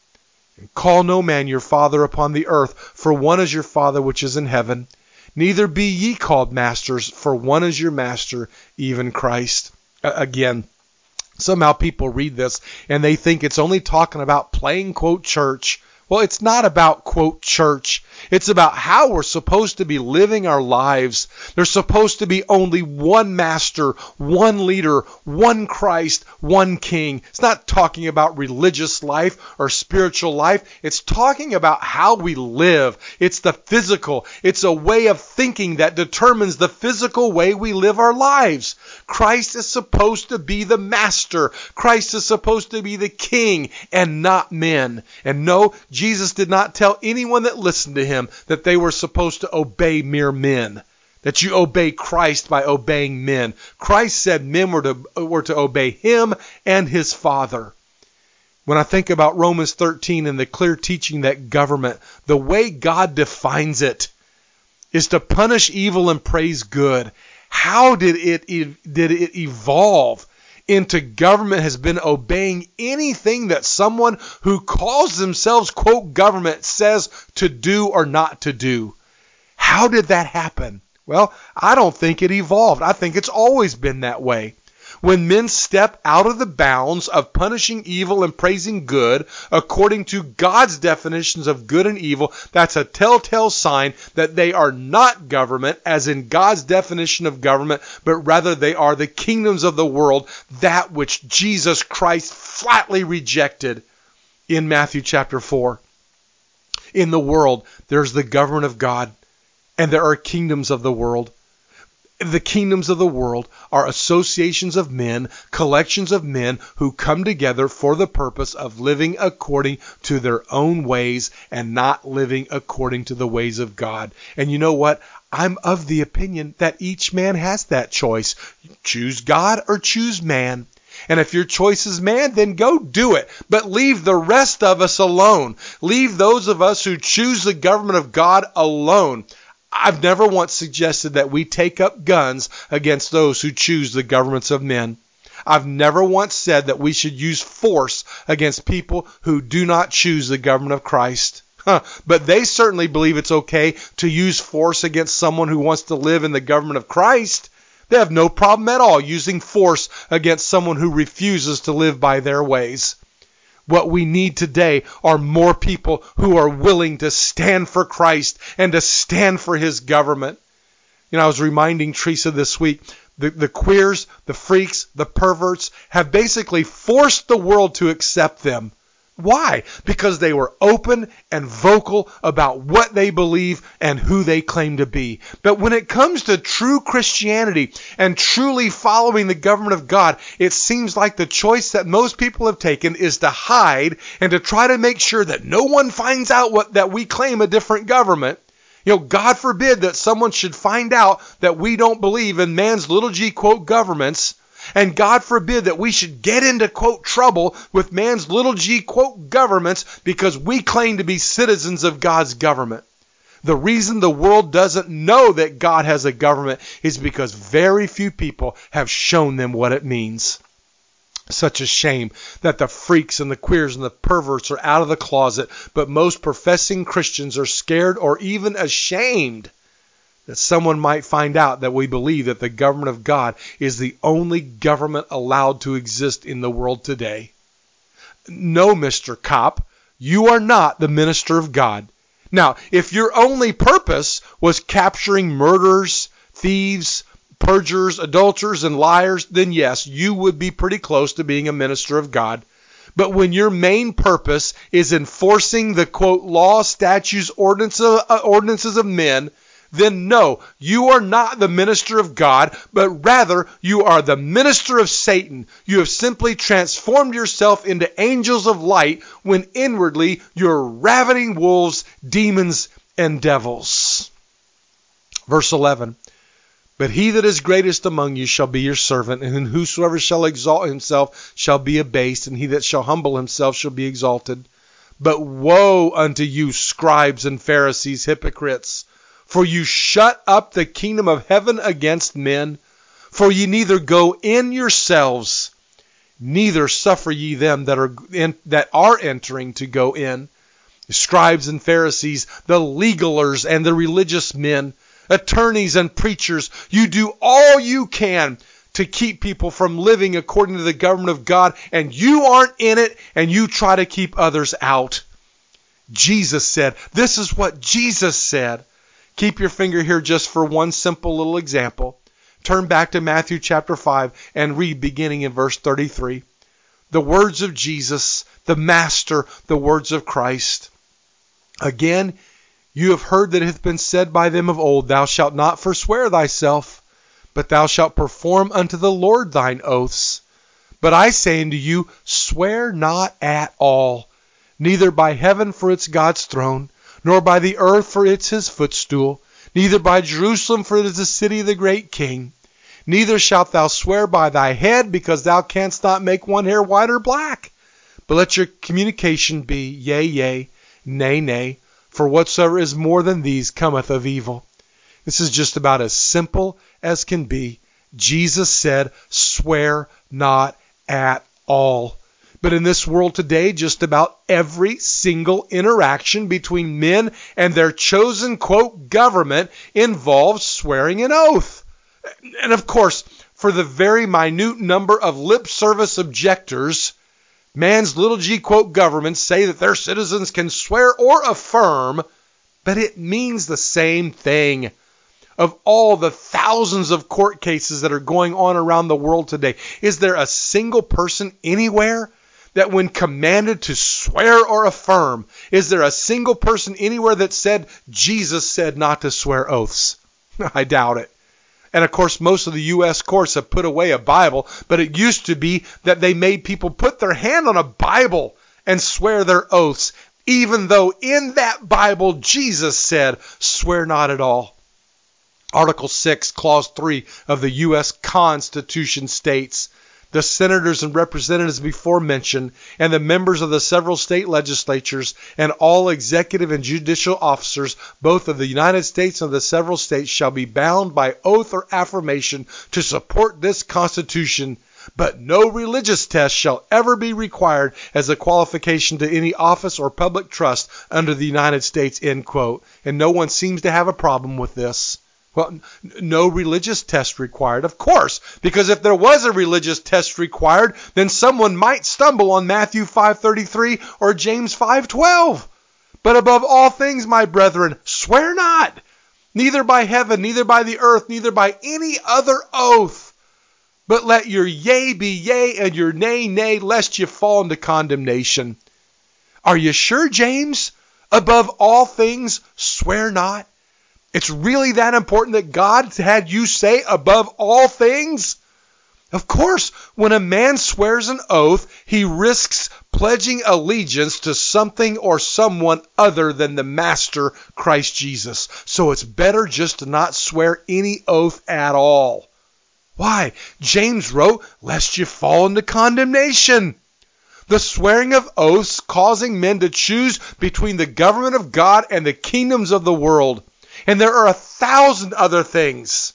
And call no man your father upon the earth, for one is your Father which is in heaven. Neither be ye called masters, for one is your master, even Christ. Uh, again, somehow people read this and they think it's only talking about playing, quote, church. Well, it's not about, quote, church. It's about how we're supposed to be living our lives. There's supposed to be only one master, one leader, one Christ, one King. It's not talking about religious life or spiritual life. It's talking about how we live. It's the physical. It's a way of thinking that determines the physical way we live our lives. Christ is supposed to be the master. Christ is supposed to be the King and not men. And no, Jesus did not tell anyone that listened to him that they were supposed to obey mere men, that you obey Christ by obeying men. Christ said men were to, were to obey him and his Father. When I think about Romans thirteen and the clear teaching that government, the way God defines it is to punish evil and praise good. How did it, did it evolve into government has been obeying anything that someone who calls themselves, quote, government says to do or not to do? How did that happen? Well, I don't think it evolved. I think it's always been that way. When men step out of the bounds of punishing evil and praising good, according to God's definitions of good and evil, that's a telltale sign that they are not government, as in God's definition of government, but rather they are the kingdoms of the world, that which Jesus Christ flatly rejected in Matthew chapter four. In the world, there's the government of God, and there are kingdoms of the world. The kingdoms of the world are associations of men, collections of men who come together for the purpose of living according to their own ways and not living according to the ways of God. And you know what? I'm of the opinion that each man has that choice. Choose God or choose man. And if your choice is man, then go do it. But leave the rest of us alone. Leave those of us who choose the government of God alone. I've never once suggested that we take up guns against those who choose the governments of men. I've never once said that we should use force against people who do not choose the government of Christ. Huh. But they certainly believe it's okay to use force against someone who wants to live in the government of Christ. They have no problem at all using force against someone who refuses to live by their ways. What we need today are more people who are willing to stand for Christ and to stand for his government. You know, I was reminding Teresa this week, the, the queers, the freaks, the perverts have basically forced the world to accept them. Why? Because they were open and vocal about what they believe and who they claim to be. But when it comes to true Christianity and truly following the government of God, it seems like the choice that most people have taken is to hide and to try to make sure that no one finds out what that we claim a different government. You know, God forbid that someone should find out that we don't believe in man's little g, quote, governments. And God forbid that we should get into, quote, trouble with man's little g, quote, governments because we claim to be citizens of God's government. The reason the world doesn't know that God has a government is because very few people have shown them what it means. Such a shame that the freaks and the queers and the perverts are out of the closet, but most professing Christians are scared or even ashamed that someone might find out that we believe that the government of God is the only government allowed to exist in the world today. No, Mister Cop, you are not the minister of God. Now, if your only purpose was capturing murderers, thieves, perjurers, adulterers, and liars, then yes, you would be pretty close to being a minister of God. But when your main purpose is enforcing the, quote, law, statutes, ordinances, uh, ordinances of men, then no, you are not the minister of God, but rather you are the minister of Satan. You have simply transformed yourself into angels of light when inwardly you're ravening wolves, demons, and devils. Verse eleven, but he that is greatest among you shall be your servant, and whosoever shall exalt himself shall be abased, and he that shall humble himself shall be exalted. But woe unto you, scribes and Pharisees, hypocrites! For you shut up the kingdom of heaven against men. For ye neither go in yourselves, neither suffer ye them that are in, that are entering to go in. The scribes and Pharisees, the legalers and the religious men, attorneys and preachers, you do all you can to keep people from living according to the government of God, and you aren't in it, and you try to keep others out. Jesus said, this is what Jesus said. Keep your finger here just for one simple little example. Turn back to Matthew chapter five and read beginning in verse thirty-three. The words of Jesus, the Master, the words of Christ. Again, you have heard that it hath been said by them of old, thou shalt not forswear thyself, but thou shalt perform unto the Lord thine oaths. But I say unto you, swear not at all, neither by heaven, for it's God's throne, nor by the earth, for it's his footstool, neither by Jerusalem, for it is the city of the great King. Neither shalt thou swear by thy head, because thou canst not make one hair white or black. But let your communication be yea, yea, nay, nay, for whatsoever is more than these cometh of evil. This is just about as simple as can be. Jesus said, swear not at all. But in this world today, just about every single interaction between men and their chosen, quote, government involves swearing an oath. And of course, for the very minute number of lip service objectors, man's little g, quote, governments say that their citizens can swear or affirm, but it means the same thing. Of all the thousands of court cases that are going on around the world today, is there a single person anywhere that when commanded to swear or affirm, is there a single person anywhere that said, Jesus said not to swear oaths? I doubt it. And of course, most of the U S courts have put away a Bible, but it used to be that they made people put their hand on a Bible and swear their oaths, even though in that Bible, Jesus said, swear not at all. Article six, Clause three of the U S Constitution states, the senators and representatives before mentioned, and the members of the several state legislatures, and all executive and judicial officers, both of the United States and of the several states, shall be bound by oath or affirmation to support this Constitution, but no religious test shall ever be required as a qualification to any office or public trust under the United States, end quote. And no one seems to have a problem with this. Well, no religious test required, of course, because if there was a religious test required, then someone might stumble on Matthew five thirty-three or James five twelve. But above all things, my brethren, swear not, neither by heaven, neither by the earth, neither by any other oath, but let your yea be yea and your nay, nay, lest you fall into condemnation. Are you sure, James? Above all things, swear not. It's really that important that God had you say above all things? Of course, when a man swears an oath, he risks pledging allegiance to something or someone other than the Master, Christ Jesus. So it's better just to not swear any oath at all. Why? James wrote, lest you fall into condemnation. The swearing of oaths causing men to choose between the government of God and the kingdoms of the world. And there are a thousand other things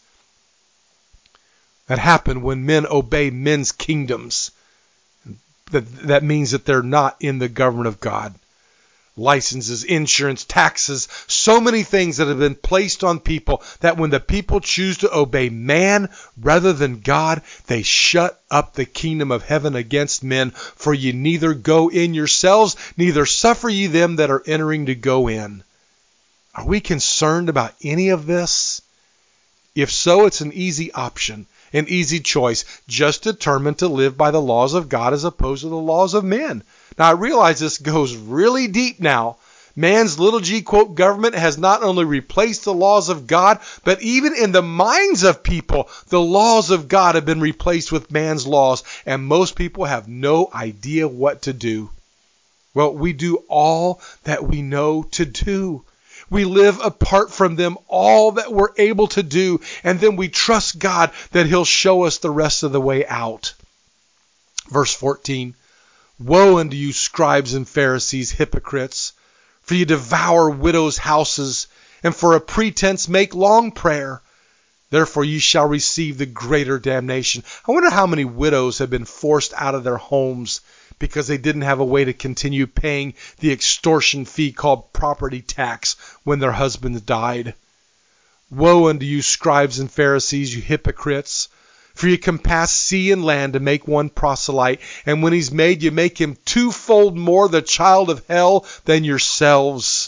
that happen when men obey men's kingdoms. That, that means that they're not in the government of God. Licenses, insurance, taxes, so many things that have been placed on people that when the people choose to obey man rather than God, they shut up the kingdom of heaven against men. For ye neither go in yourselves, neither suffer ye them that are entering to go in. Are we concerned about any of this? If so, it's an easy option, an easy choice. Just determined to live by the laws of God as opposed to the laws of men. Now, I realize this goes really deep now. Man's little g, quote, government has not only replaced the laws of God, but even in the minds of people, the laws of God have been replaced with man's laws, and most people have no idea what to do. Well, we do all that we know to do. We live apart from them all that we're able to do, and then we trust God that He'll show us the rest of the way out. Verse fourteen, woe unto you, scribes and Pharisees, hypocrites, for you devour widows' houses, and for a pretense make long prayer. Therefore ye shall receive the greater damnation. I wonder how many widows have been forced out of their homes because they didn't have a way to continue paying the extortion fee called property tax when their husbands died. Woe unto you, scribes and Pharisees, you hypocrites! For you compass sea and land to make one proselyte, and when he's made, you make him twofold more the child of hell than yourselves.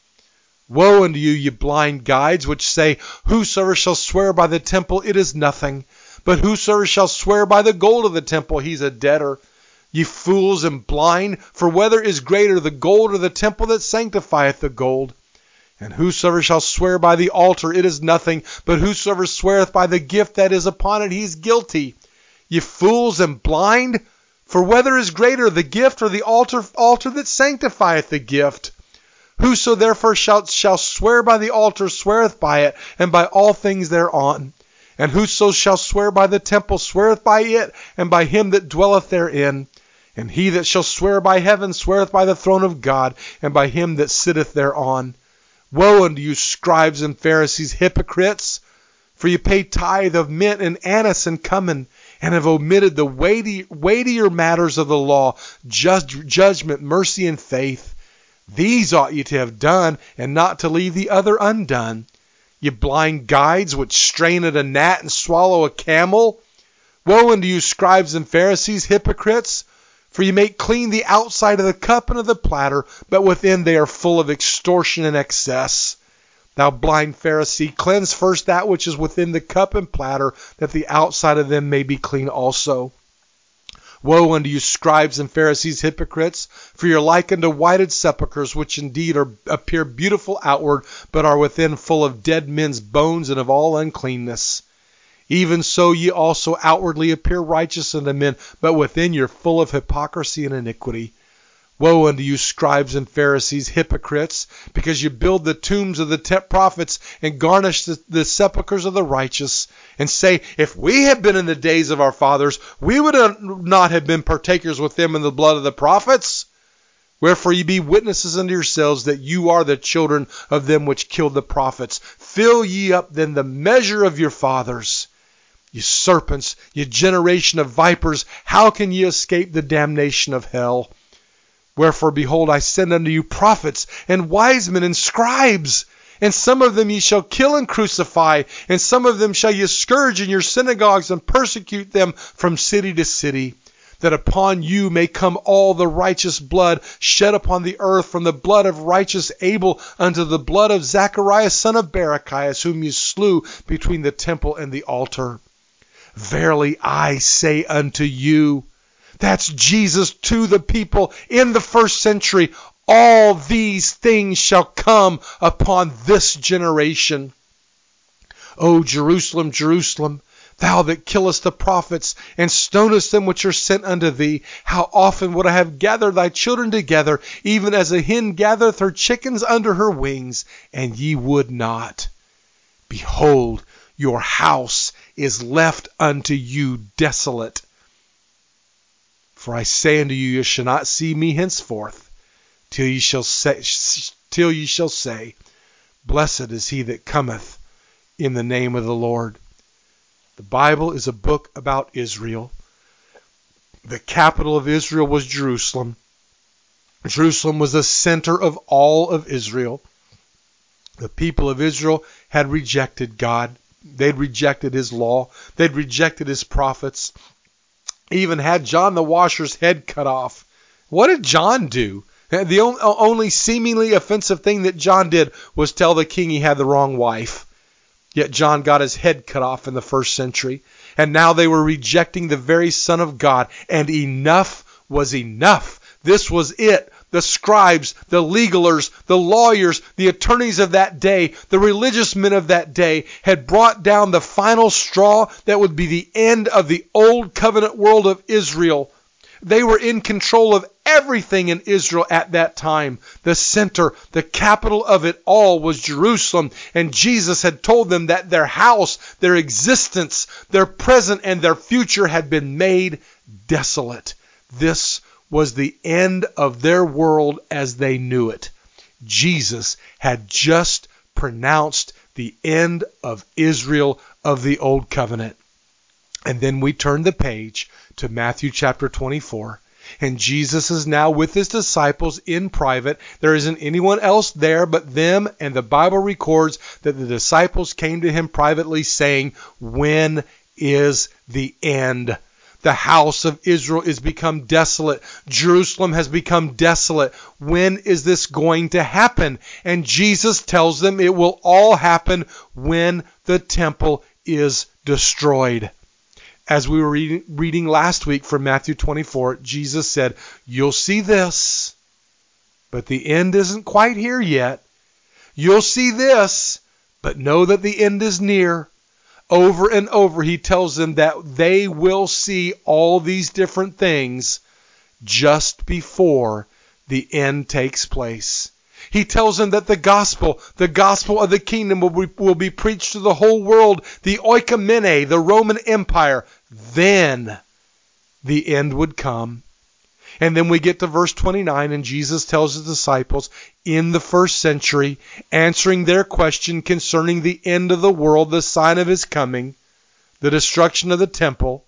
Woe unto you, you blind guides, which say, whosoever shall swear by the temple, it is nothing. But whosoever shall swear by the gold of the temple, he's a debtor. Ye fools and blind, for whether is greater, the gold or the temple that sanctifieth the gold? And whosoever shall swear by the altar, it is nothing. But whosoever sweareth by the gift that is upon it, he is guilty. Ye fools and blind, for whether is greater, the gift or the altar, altar that sanctifieth the gift? Whoso therefore shall, shall swear by the altar sweareth by it, and by all things thereon. And whoso shall swear by the temple sweareth by it, and by him that dwelleth therein. And he that shall swear by heaven sweareth by the throne of God, and by him that sitteth thereon. Woe unto you, scribes and Pharisees, hypocrites! For you pay tithe of mint and anise and cumin, and have omitted the weighty, weightier matters of the law, judge, judgment, mercy, and faith. These ought ye to have done, and not to leave the other undone. Ye blind guides, which strain at a gnat and swallow a camel. Woe unto you, scribes and Pharisees, hypocrites! For ye make clean the outside of the cup and of the platter, but within they are full of extortion and excess. Thou blind Pharisee, cleanse first that which is within the cup and platter, that the outside of them may be clean also. Woe unto you, scribes and Pharisees, hypocrites! For ye are like unto whited sepulchres, which indeed are, appear beautiful outward, but are within full of dead men's bones and of all uncleanness. Even so ye also outwardly appear righteous unto men, but within you're full of hypocrisy and iniquity. Woe unto you, scribes and Pharisees, hypocrites! Because you build the tombs of the te- prophets and garnish the, the sepulchres of the righteous, and say, if we had been in the days of our fathers, we would have not have been partakers with them in the blood of the prophets. Wherefore ye be witnesses unto yourselves that you are the children of them which killed the prophets. Fill ye up then the measure of your fathers. Ye serpents, ye generation of vipers, how can ye escape the damnation of hell? Wherefore, behold, I send unto you prophets and wise men and scribes, and some of them ye shall kill and crucify, and some of them shall ye scourge in your synagogues and persecute them from city to city, that upon you may come all the righteous blood shed upon the earth, from the blood of righteous Abel unto the blood of Zacharias son of Barachias, whom you slew between the temple and the altar. Verily I say unto you, that's Jesus to the people in the first century, all these things shall come upon this generation. O Jerusalem, Jerusalem, thou that killest the prophets and stonest them which are sent unto thee, how often would I have gathered thy children together, even as a hen gathereth her chickens under her wings, and ye would not. Behold, your house is left unto you desolate. For I say unto you, ye shall not see me henceforth, till ye shall say, till ye shall say, blessed is he that cometh in the name of the Lord. The Bible is a book about Israel. The capital of Israel was Jerusalem. Jerusalem was the center of all of Israel. The people of Israel had rejected God. They'd rejected his law. They'd rejected his prophets. Even had John the Washer's head cut off. What did John do? The only seemingly offensive thing that John did was tell the king he had the wrong wife. Yet John got his head cut off in the first century. And now they were rejecting the very Son of God. And enough was enough. This was it. The scribes, the legalers, the lawyers, the attorneys of that day, the religious men of that day had brought down the final straw that would be the end of the old covenant world of Israel. They were in control of everything in Israel at that time. The center, the capital of it all was Jerusalem. And Jesus had told them that their house, their existence, their present and their future had been made desolate. This was the end of their world as they knew it. Jesus had just pronounced the end of Israel of the Old Covenant. And then we turn the page to Matthew chapter twenty-four. And Jesus is now with his disciples in private. There isn't anyone else there but them. And the Bible records that the disciples came to him privately saying, "When is the end? The house of Israel is become desolate. Jerusalem has become desolate. When is this going to happen?" And Jesus tells them it will all happen when the temple is destroyed. As we were reading, reading last week from Matthew twenty-four, Jesus said, "You'll see this, but the end isn't quite here yet. You'll see this, but know that the end is near." Over and over, he tells them that they will see all these different things just before the end takes place. He tells them that the gospel, the gospel of the kingdom will be, will be preached to the whole world, the oikomene, the Roman Empire. Then the end would come. And then we get to verse twenty-nine, and Jesus tells his disciples in the first century, answering their question concerning the end of the world, the sign of his coming, the destruction of the temple.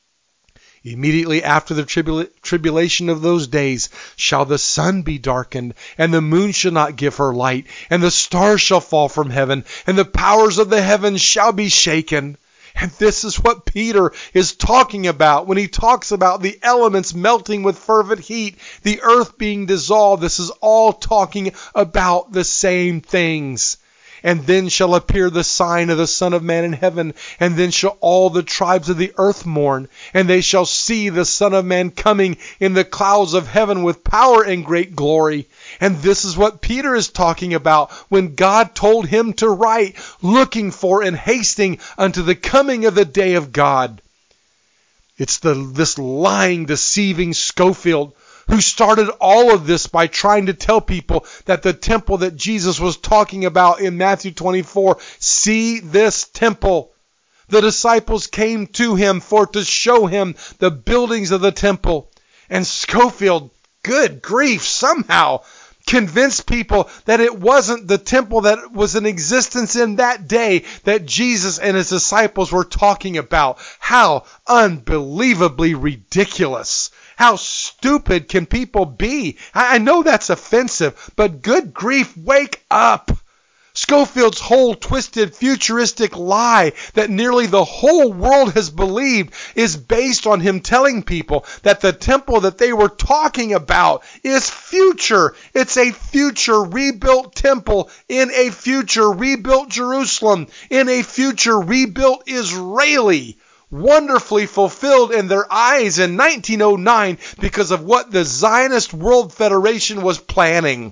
Immediately after the tribula- tribulation of those days shall the sun be darkened, and the moon shall not give her light, and the stars shall fall from heaven, and the powers of the heavens shall be shaken. And this is what Peter is talking about when he talks about the elements melting with fervent heat, the earth being dissolved. This is all talking about the same things. And then shall appear the sign of the Son of Man in heaven, and then shall all the tribes of the earth mourn, and they shall see the Son of Man coming in the clouds of heaven with power and great glory. And this is what Peter is talking about when God told him to write, looking for and hasting unto the coming of the day of God. It's the this lying, deceiving Scofield who started all of this by trying to tell people that the temple that Jesus was talking about in Matthew twenty-four, see this temple. The disciples came to him for to show him the buildings of the temple. And Scofield, good grief, somehow convinced people that it wasn't the temple that was in existence in that day that Jesus and his disciples were talking about. How unbelievably ridiculous. How stupid can people be? I know that's offensive, but good grief, wake up. Scofield's whole twisted futuristic lie that nearly the whole world has believed is based on him telling people that the temple that they were talking about is future. It's a future rebuilt temple in a future rebuilt Jerusalem, in a future rebuilt Israeli, wonderfully fulfilled in their eyes in nineteen oh nine because of what the Zionist World Federation was planning.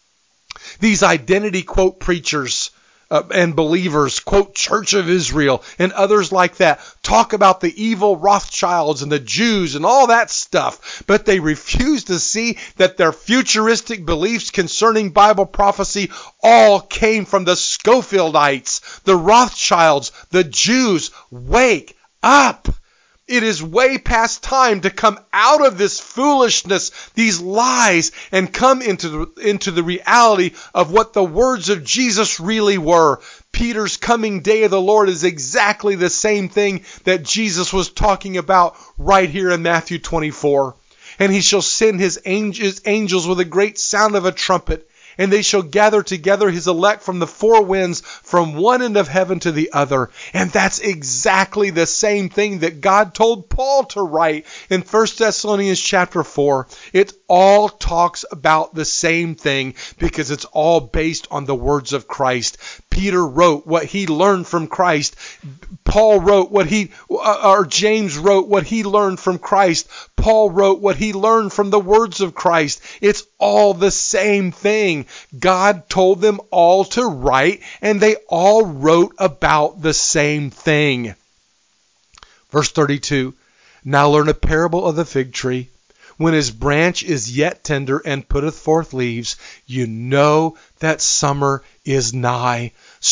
These identity quote preachers uh, and believers, quote Church of Israel and others like that, talk about the evil Rothschilds and the Jews and all that stuff, but they refuse to see that their futuristic beliefs concerning Bible prophecy all came from the Scofieldites, the Rothschilds, the Jews. Wake up! It is way past time to come out of this foolishness, these lies, and come into the, into the reality of what the words of Jesus really were. Peter's coming day of the Lord is exactly the same thing that Jesus was talking about right here in Matthew twenty-four. And he shall send his angels with a great sound of a trumpet, and they shall gather together his elect from the four winds, from one end of heaven to the other. And that's exactly the same thing that God told Paul to write in First Thessalonians chapter four. It all talks about the same thing because it's all based on the words of Christ. Peter wrote what he learned from Christ. Paul wrote what he, or James wrote what he learned from Christ. Paul wrote what he learned from the words of Christ. It's all the same thing. God told them all to write, and they all wrote about the same thing. Verse thirty-two, now learn a parable of the fig tree. when his branch is yet tender and putteth forth leaves, you know that summer is nigh.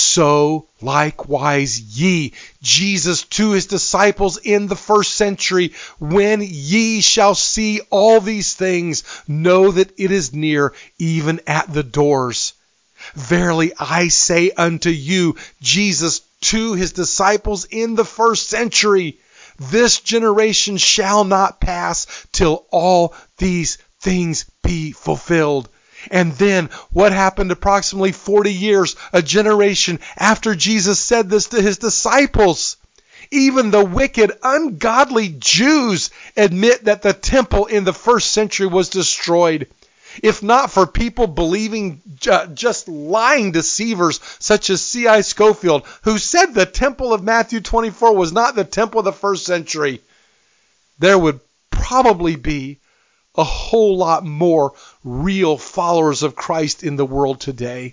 So likewise ye, Jesus to his disciples in the first century, when ye shall see all these things, know that it is near, even at the doors. Verily I say unto you, Jesus to his disciples in the first century, this generation shall not pass till all these things be fulfilled. And then what happened approximately forty years, a generation after Jesus said this to his disciples? Even the wicked, ungodly Jews admit that the temple in the first century was destroyed. If not for people believing uh, just lying deceivers such as C I Scofield, who said the temple of Matthew twenty-four was not the temple of the first century, there would probably be a whole lot more real followers of Christ in the world today.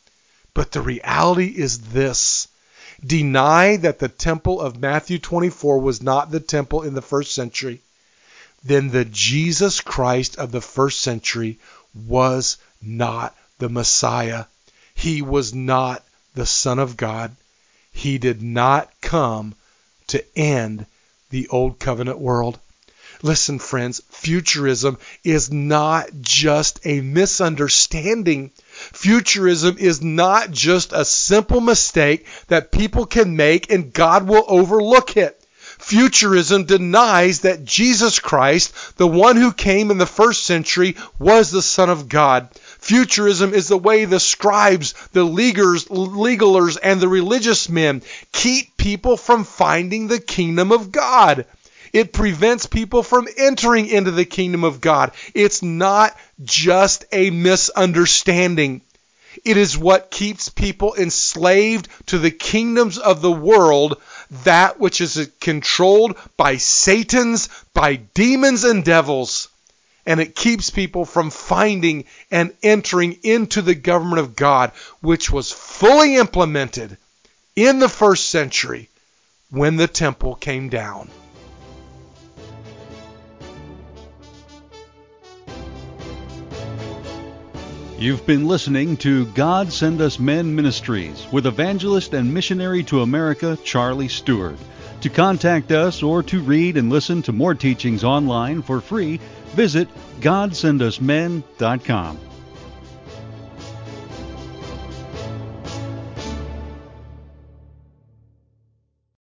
But the reality is this. Deny that the temple of Matthew twenty-four was not the temple in the first century, then the Jesus Christ of the first century was not the Messiah. He was not the Son of God. He did not come to end the old covenant world. Listen, friends, futurism is not just a misunderstanding. Futurism is not just a simple mistake that people can make and God will overlook it. Futurism denies that Jesus Christ, the one who came in the first century, was the Son of God. Futurism is the way the scribes, the legalers, legalers, and the religious men keep people from finding the kingdom of God. It prevents people from entering into the kingdom of God. It's not just a misunderstanding. It is what keeps people enslaved to the kingdoms of the world, that which is controlled by Satans, by demons and devils. And it keeps people from finding and entering into the government of God, which was fully implemented in the first century when the temple came down. You've been listening to God Send Us Men Ministries with evangelist and missionary to America, Charlie Stewart. To contact us or to read and listen to more teachings online for free, visit god send us men dot com.